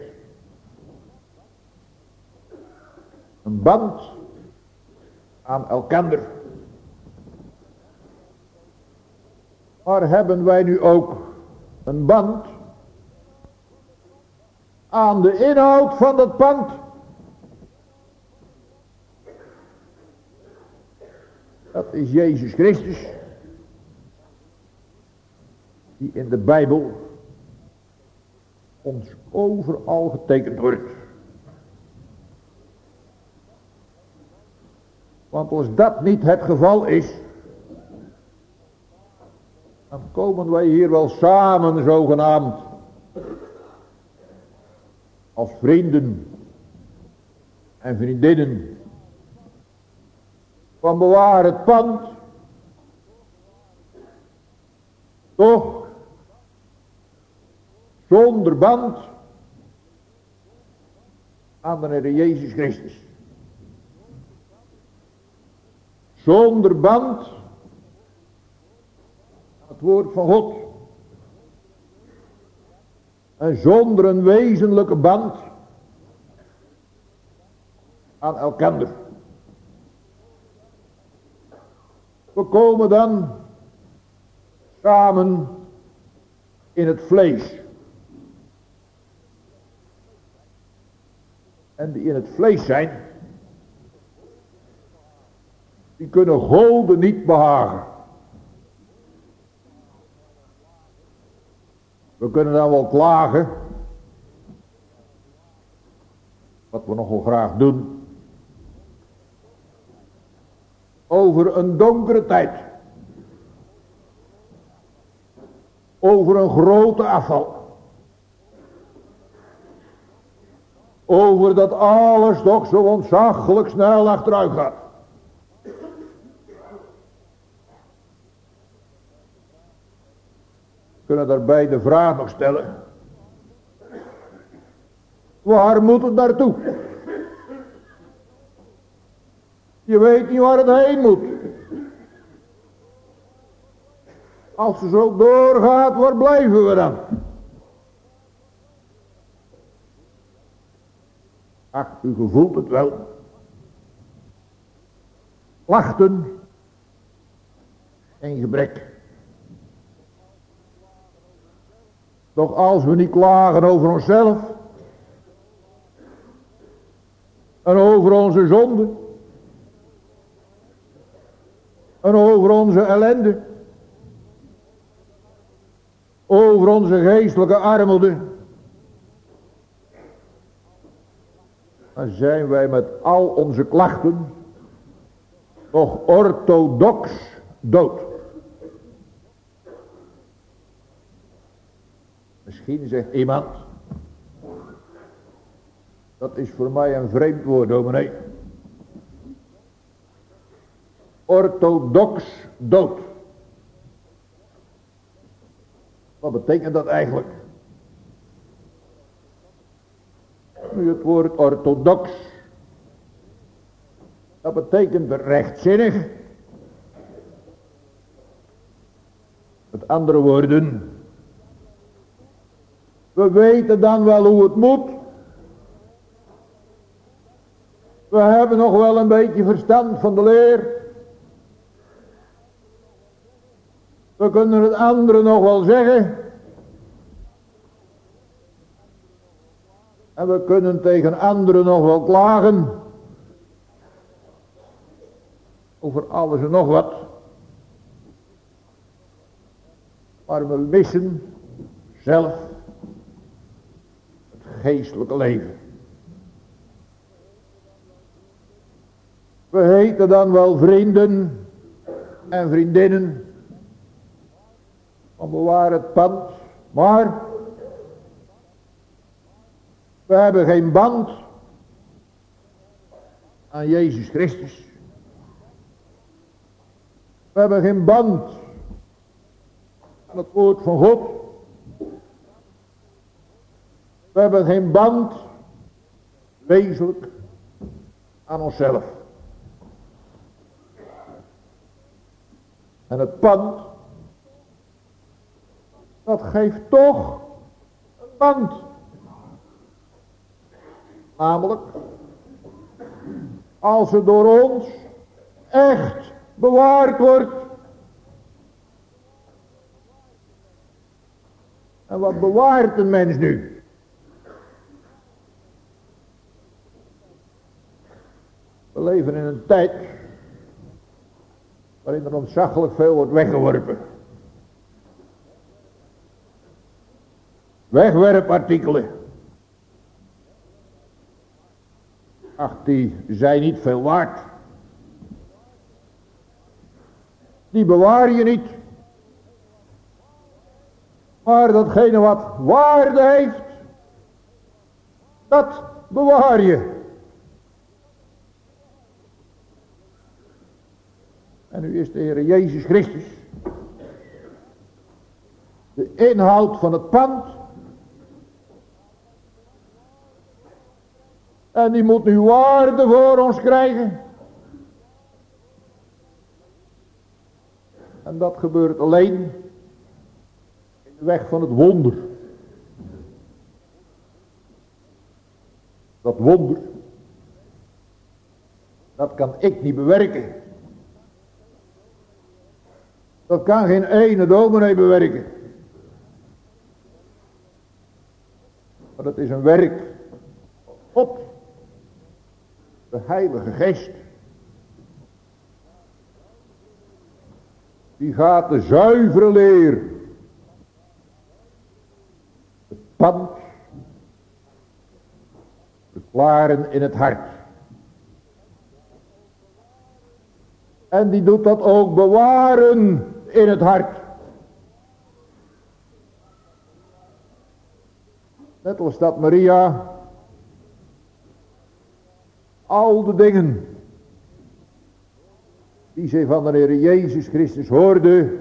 Een band aan elkander. Maar hebben wij nu ook een band aan de inhoud van dat pand? Dat is Jezus Christus, die in de Bijbel ons overal getekend wordt. Want als dat niet het geval is, dan komen wij hier wel samen zogenaamd als vrienden en vriendinnen van bewaar het pand, toch zonder band aan de Heer Jezus Christus. Zonder band aan het woord van God. En zonder een wezenlijke band aan elkander. We komen dan samen in het vlees. En die in het vlees zijn, die kunnen Gode niet behagen. We kunnen dan wel klagen, wat we nogal graag doen, over een donkere tijd. Over een grote afval. Over dat alles toch zo ontzaglijk snel achteruit gaat. We kunnen daarbij de vraag nog stellen. Waar moet het naartoe? Je weet niet waar het heen moet. Als het zo doorgaat, waar blijven we dan? Ach, u gevoelt het wel. Klachten. Geen gebrek. Doch als we niet klagen over onszelf. En over onze zonde. En over onze ellende. Over onze geestelijke armoede. Dan zijn wij met al onze klachten toch orthodox dood. Misschien zegt iemand, dat is voor mij een vreemd woord, dominee. Orthodox dood. Wat betekent dat eigenlijk? Nu het woord orthodox, dat betekent rechtzinnig. Met andere woorden, we weten dan wel hoe het moet. We hebben nog wel een beetje verstand van de leer. We kunnen het anderen nog wel zeggen. En we kunnen tegen anderen nog wel klagen. Over alles en nog wat. Maar we missen zelf het geestelijke leven. We heten dan wel vrienden en vriendinnen. Want we waren het pand. Maar we hebben geen band aan Jezus Christus. We hebben geen band aan het woord van God. We hebben geen band wezenlijk aan onszelf. En het pand, dat geeft toch een band. Namelijk, als het door ons echt bewaard wordt. En wat bewaart een mens nu? We leven in een tijd waarin er ontzaglijk veel wordt weggeworpen. Wegwerpartikelen. Ach, die zijn niet veel waard. Die bewaar je niet. Maar datgene wat waarde heeft, dat bewaar je. En nu is de Heer Jezus Christus de inhoud van het pand. En die moet nu waarde voor ons krijgen. En dat gebeurt alleen in de weg van het wonder. Dat wonder, dat kan ik niet bewerken. Dat kan geen ene dominee bewerken. Maar dat is een werk van God, de Heilige Geest. Die gaat de zuivere leer, het pand, verklaren in het hart. En die doet dat ook bewaren in het hart. Net als dat Maria al de dingen die zij van de Heer Jezus Christus hoorde,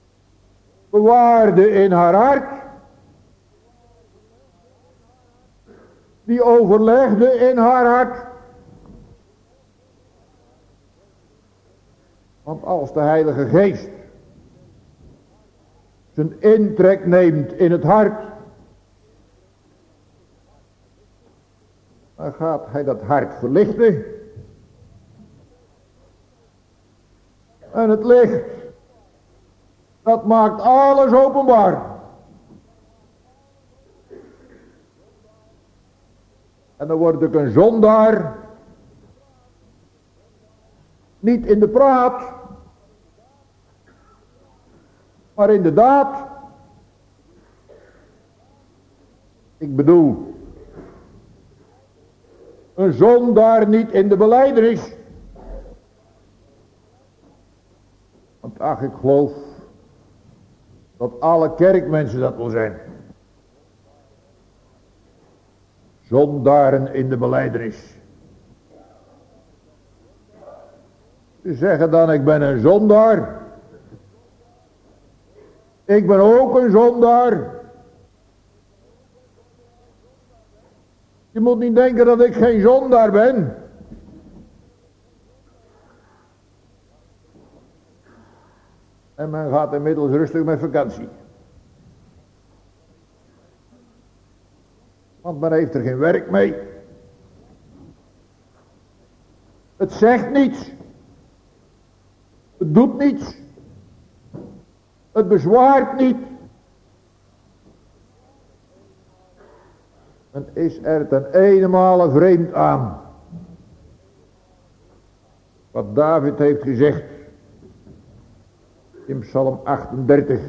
bewaarde in haar hart. die overlegde in haar hart. Want als de Heilige Geest zijn intrek neemt in het hart, dan gaat hij dat hart verlichten. En het licht, dat maakt alles openbaar. En dan word ik een zondaar, niet in de praat, maar in de daad. Ik bedoel, een zondaar niet in de belijdenis. Want ach, ik geloof dat alle kerkmensen dat wel zijn. Zondaren in de belijdenis. Ze zeggen dan, ik ben een zondaar. Ik ben ook een zondaar. Je moet niet denken dat ik geen zondaar ben. En men gaat inmiddels rustig met vakantie. Want men heeft er geen werk mee. Het zegt niets. Het doet niets. Het bezwaart niet. Men is er ten eenenmale vreemd aan. Wat David heeft gezegd in Psalm achtendertig.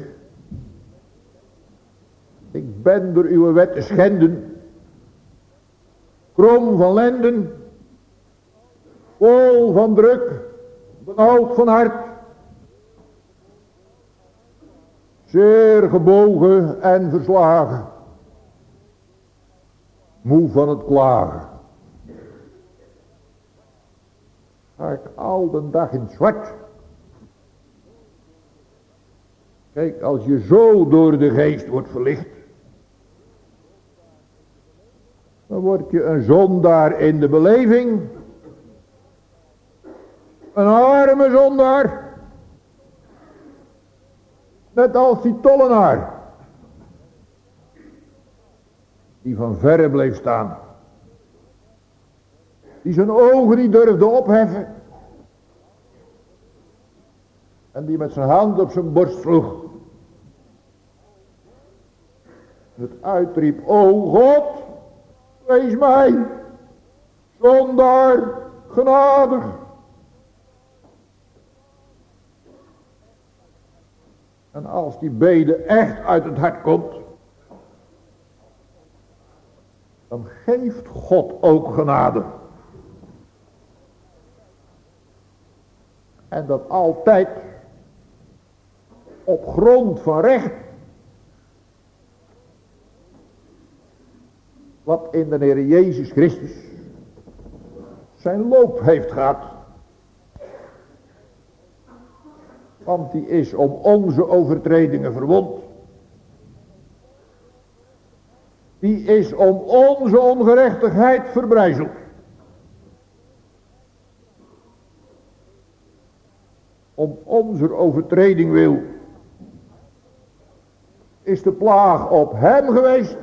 Ik ben door uw wet te schenden, krom van lenden, vol van druk, benauwd van hart, zeer gebogen en verslagen, moe van het klagen. Ga ik al de dag in het zwart. Kijk, als je zo door de geest wordt verlicht, dan word je een zondaar in de beleving. Een arme zondaar. Net als die tollenaar. Die van verre bleef staan. Die zijn ogen niet durfde opheffen. En die met zijn hand op zijn borst sloeg. Het uitriep, o God, wees mij, zondaar, genadig. En als die bede echt uit het hart komt, dan geeft God ook genade. En dat altijd op grond van recht. Wat in de Heer Jezus Christus zijn loop heeft gehad. Want die is om onze overtredingen verwond. Die is om onze ongerechtigheid verbrijzeld. Om onze overtreding wil is de plaag op hem geweest.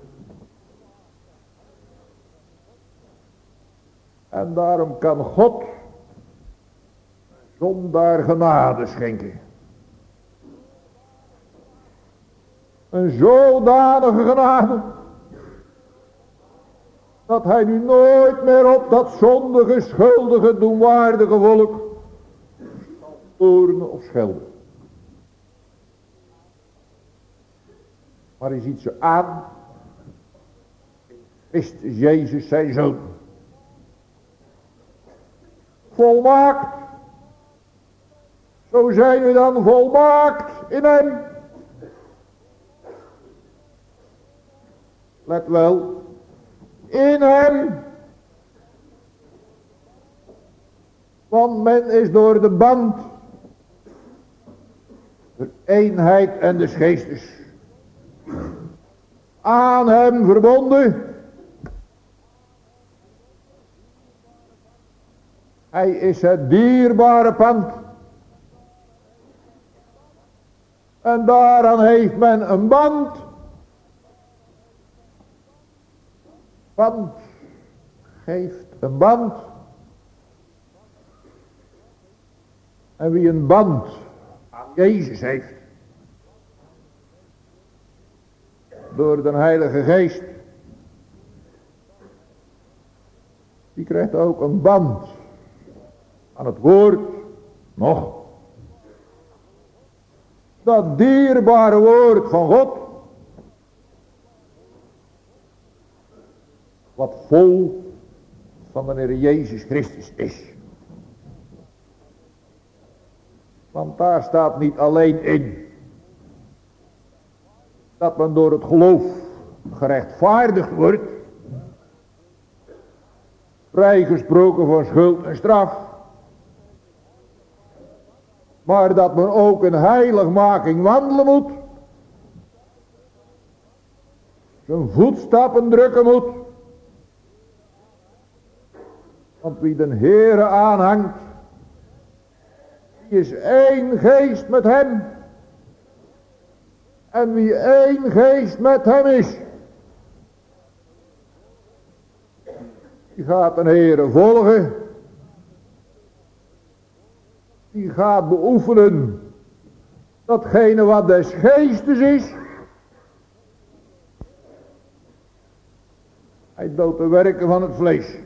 En daarom kan God zondaar genade schenken. Een zodanige genade, dat hij nu nooit meer op dat zondige, schuldige, doenwaardige volk toornen of schelden. Maar hij ziet ze aan, Christus Jezus zijn Zoon. Volmaakt. Zo zijn we dan volmaakt in hem. Let wel, in hem. Want men is door de band, de eenheid en des geestes, aan hem verbonden. Hij is het dierbare pand. En daaraan heeft men een band. Band geeft een band. En wie een band aan Jezus heeft, door de Heilige Geest, die krijgt ook een band aan het woord, nog. Dat dierbare woord van God, wat vol van de Heer Jezus Christus is. Want daar staat niet alleen in dat men door het geloof gerechtvaardigd wordt, vrijgesproken van schuld en straf, maar dat men ook in heiligmaking wandelen moet, zijn voetstappen drukken moet. Want wie de Heere aanhangt, die is één geest met hem. En wie één geest met hem is, die gaat de Heere volgen. Die gaat beoefenen datgene wat des geestes is. Hij doodt de werken van het vlees.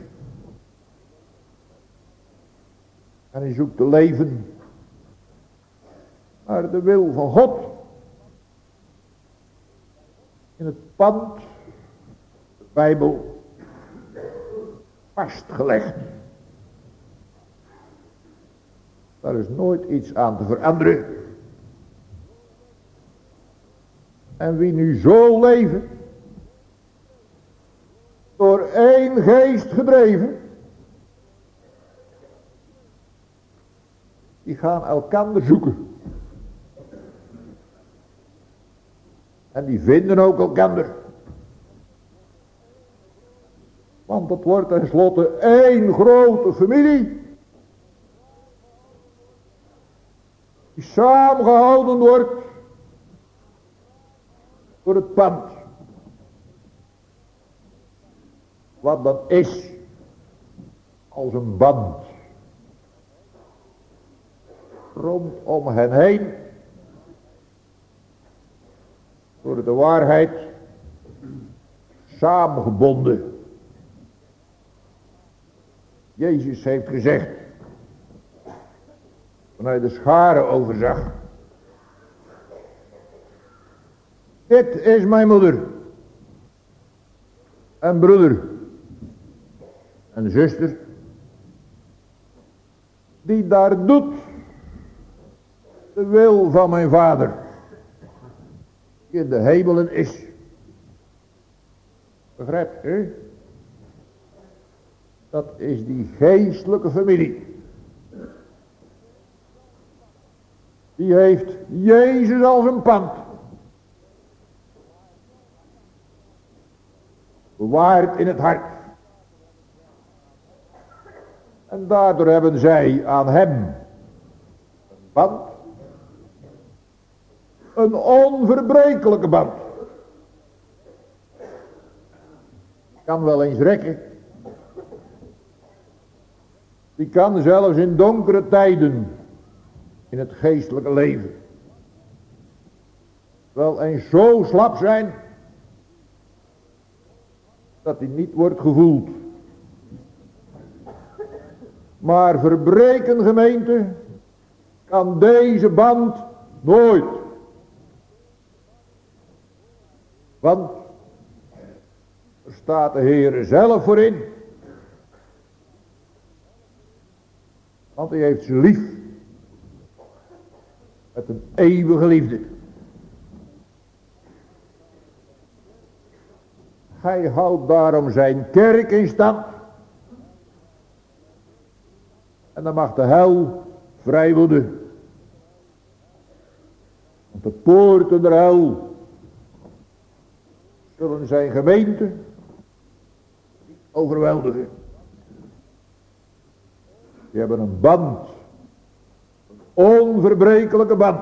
En hij zoekt te leven naar de wil van God. In het pand, de Bijbel, vastgelegd. Daar is nooit iets aan te veranderen. En wie nu zo leven, door één geest gedreven, die gaan elkander zoeken. En die vinden ook elkander. Want het wordt tenslotte één grote familie. Die samengehouden wordt door het pand. Wat dat is als een band. Rondom hen heen. Door de waarheid samengebonden. Jezus heeft gezegd, toen hij de scharen overzag: dit is mijn moeder en broeder en zuster, die daar doet de wil van mijn Vader, die in de hemelen is. Begrijpt u? Dat is die geestelijke familie. Die heeft Jezus als een pand. Bewaard in het hart. En daardoor hebben zij aan hem een band. Een onverbrekelijke band. Kan wel eens rekken. Die kan zelfs in donkere tijden in het geestelijke leven wel eens zo slap zijn dat hij niet wordt gevoeld. Maar verbreken, gemeente, kan deze band nooit. Want er staat de Heere zelf voor in. Want hij heeft ze lief. Met een eeuwige liefde. Hij houdt daarom zijn kerk in stand. En dan mag de hel vrij worden. Want de poorten der hel zullen zijn gemeente overweldigen. Die hebben een band. Een onverbrekelijke band.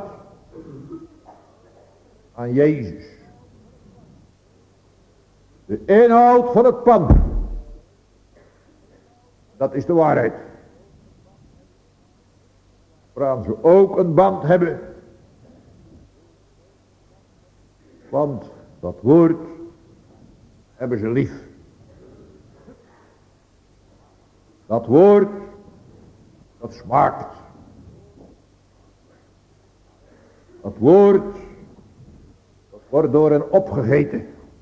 Aan Jezus. De inhoud van het pand. Dat is de waarheid. Waaraan ze ook een band hebben. Want dat woord hebben ze lief. Dat woord, dat smaakt. Dat woord, dat wordt door hen opgegeten.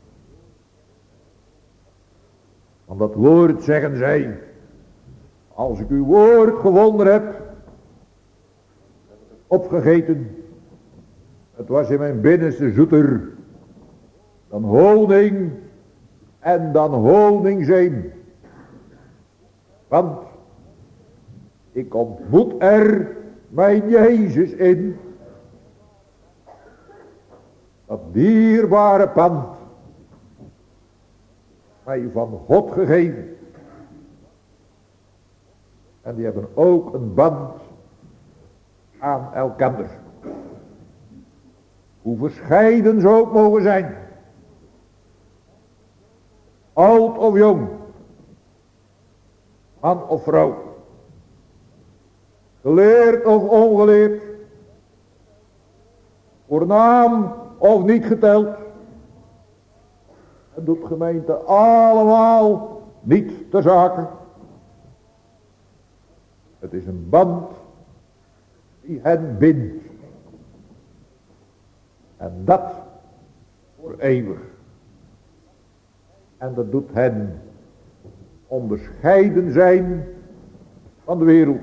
Want dat woord, zeggen zij, als ik uw woord gewonnen heb, heb ik het opgegeten. Het was in mijn binnenste zoeter dan honing en dan honingzeem. Want ik ontmoet er mijn Jezus in. Dat dierbare pand. Mij van God gegeven. En die hebben ook een band aan elkander. Hoe verscheiden ze ook mogen zijn. Oud of jong. Man of vrouw. Geleerd of ongeleerd. Voornaam of niet geteld. Het doet gemeente allemaal niet ter zake. Het is een band die hen bindt. En dat voor eeuwig. En dat doet hen onderscheiden zijn van de wereld.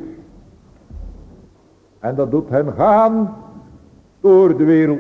En dat doet hen gaan door de wereld.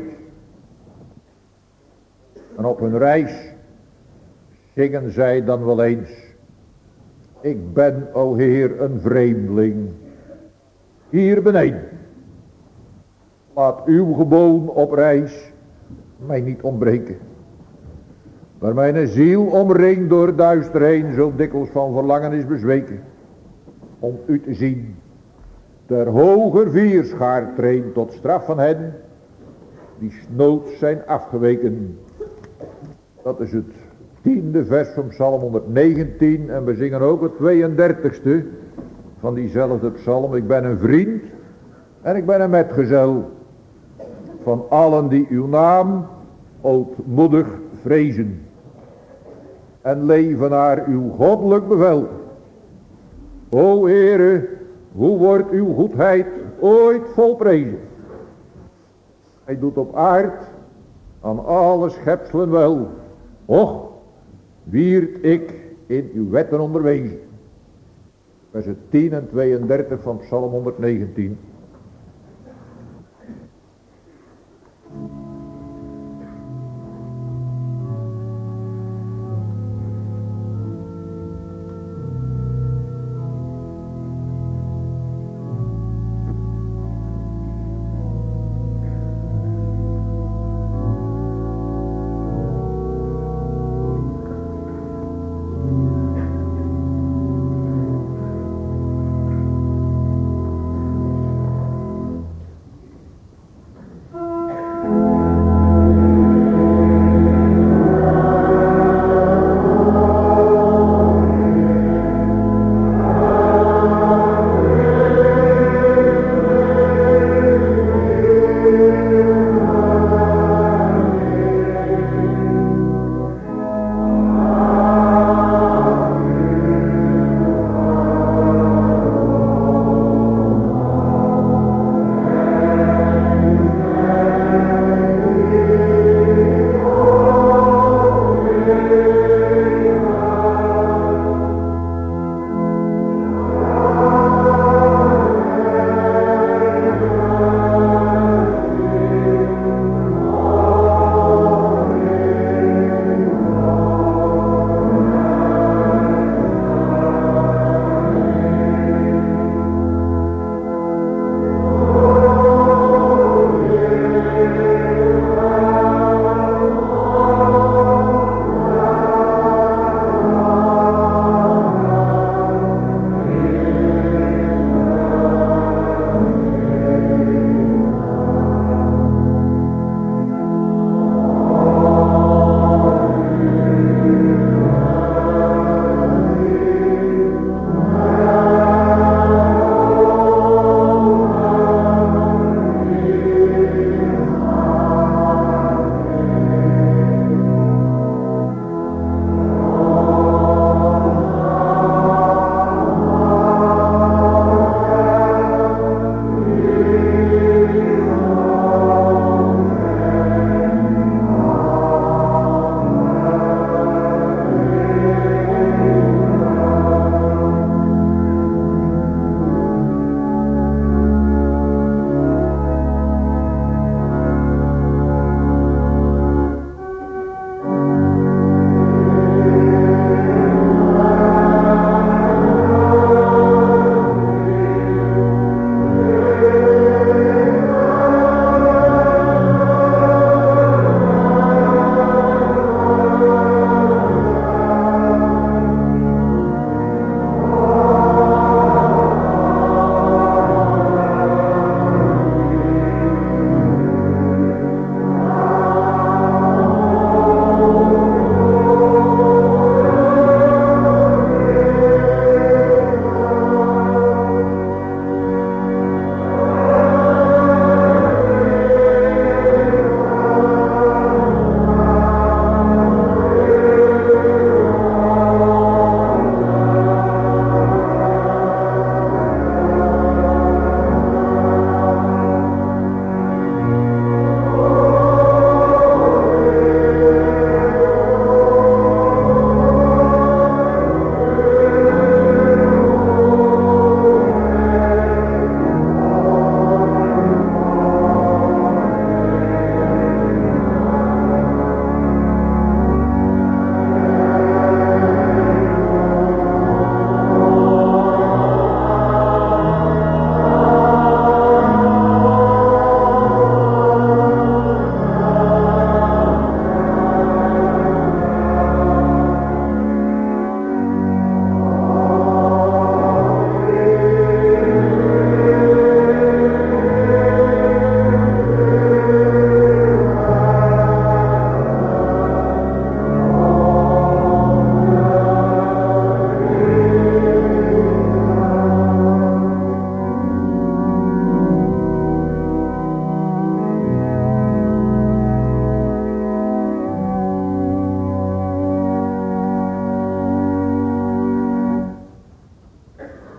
En op hun reis zingen zij dan wel eens. Ik ben, o Heer, een vreemdeling. Hier beneden. Laat uw geboon op reis mij niet ontbreken. Waar mijn ziel omringt door duister heen, zo dikwijls van verlangen is bezweken. Om u te zien. Ter hoger vierschaar treedt tot straf van hen, die snoods zijn afgeweken. Dat is het tiende vers van Psalm honderdnegentien. En we zingen ook het tweeëndertigste van diezelfde psalm. Ik ben een vriend en ik ben een metgezel van allen die uw naam ootmoedig vrezen. En leven naar uw goddelijk bevel. O Heere, hoe wordt uw goedheid ooit volprezen? Hij doet op aard aan alle schepselen wel. Och, wierd ik in uw wetten onderwezen. Vers tien en tweeëndertig van Psalm honderdnegentien.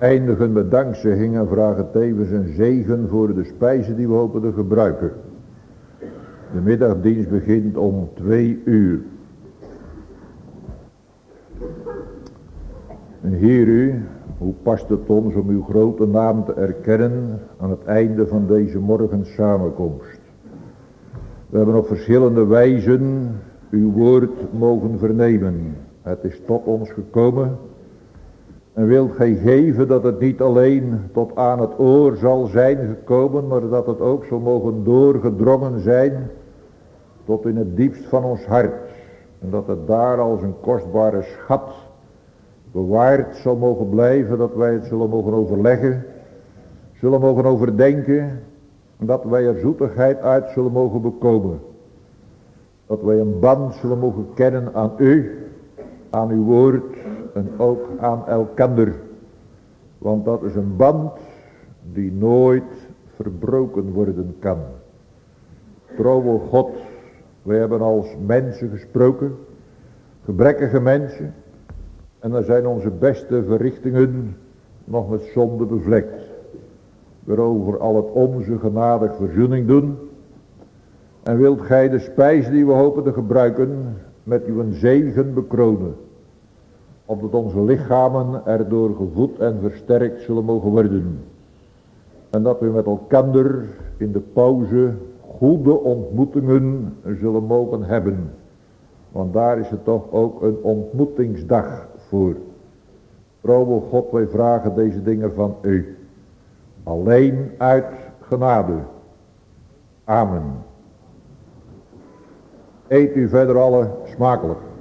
eindigen met dankzegging en vragen tevens een zegen voor de spijzen die we hopen te gebruiken. De middagdienst begint om twee uur. En Heer u, hoe past het ons om uw grote naam te erkennen aan het einde van deze morgens samenkomst. We hebben op verschillende wijzen uw woord mogen vernemen. Het is tot ons gekomen. En wilt gij geven dat het niet alleen tot aan het oor zal zijn gekomen, maar dat het ook zal mogen doorgedrongen zijn tot in het diepst van ons hart. En dat het daar als een kostbare schat bewaard zal mogen blijven, dat wij het zullen mogen overleggen, zullen mogen overdenken, en dat wij er zoetigheid uit zullen mogen bekomen. Dat wij een band zullen mogen kennen aan u, aan uw woord en ook aan elkander. Want dat is een band die nooit verbroken worden kan. Trouwe God, wij hebben als mensen gesproken, gebrekkige mensen. En dan zijn onze beste verrichtingen nog met zonde bevlekt. Waarover al het onze genadig verzoening doen. En wilt gij de spijs die we hopen te gebruiken met uw zegen bekronen. Opdat onze lichamen erdoor gevoed en versterkt zullen mogen worden. En dat we met elkander in de pauze goede ontmoetingen zullen mogen hebben. Want daar is het toch ook een ontmoetingsdag voor. Trouwe God, wij vragen deze dingen van u. Alleen uit genade. Amen. Eet u verder alle smakelijk.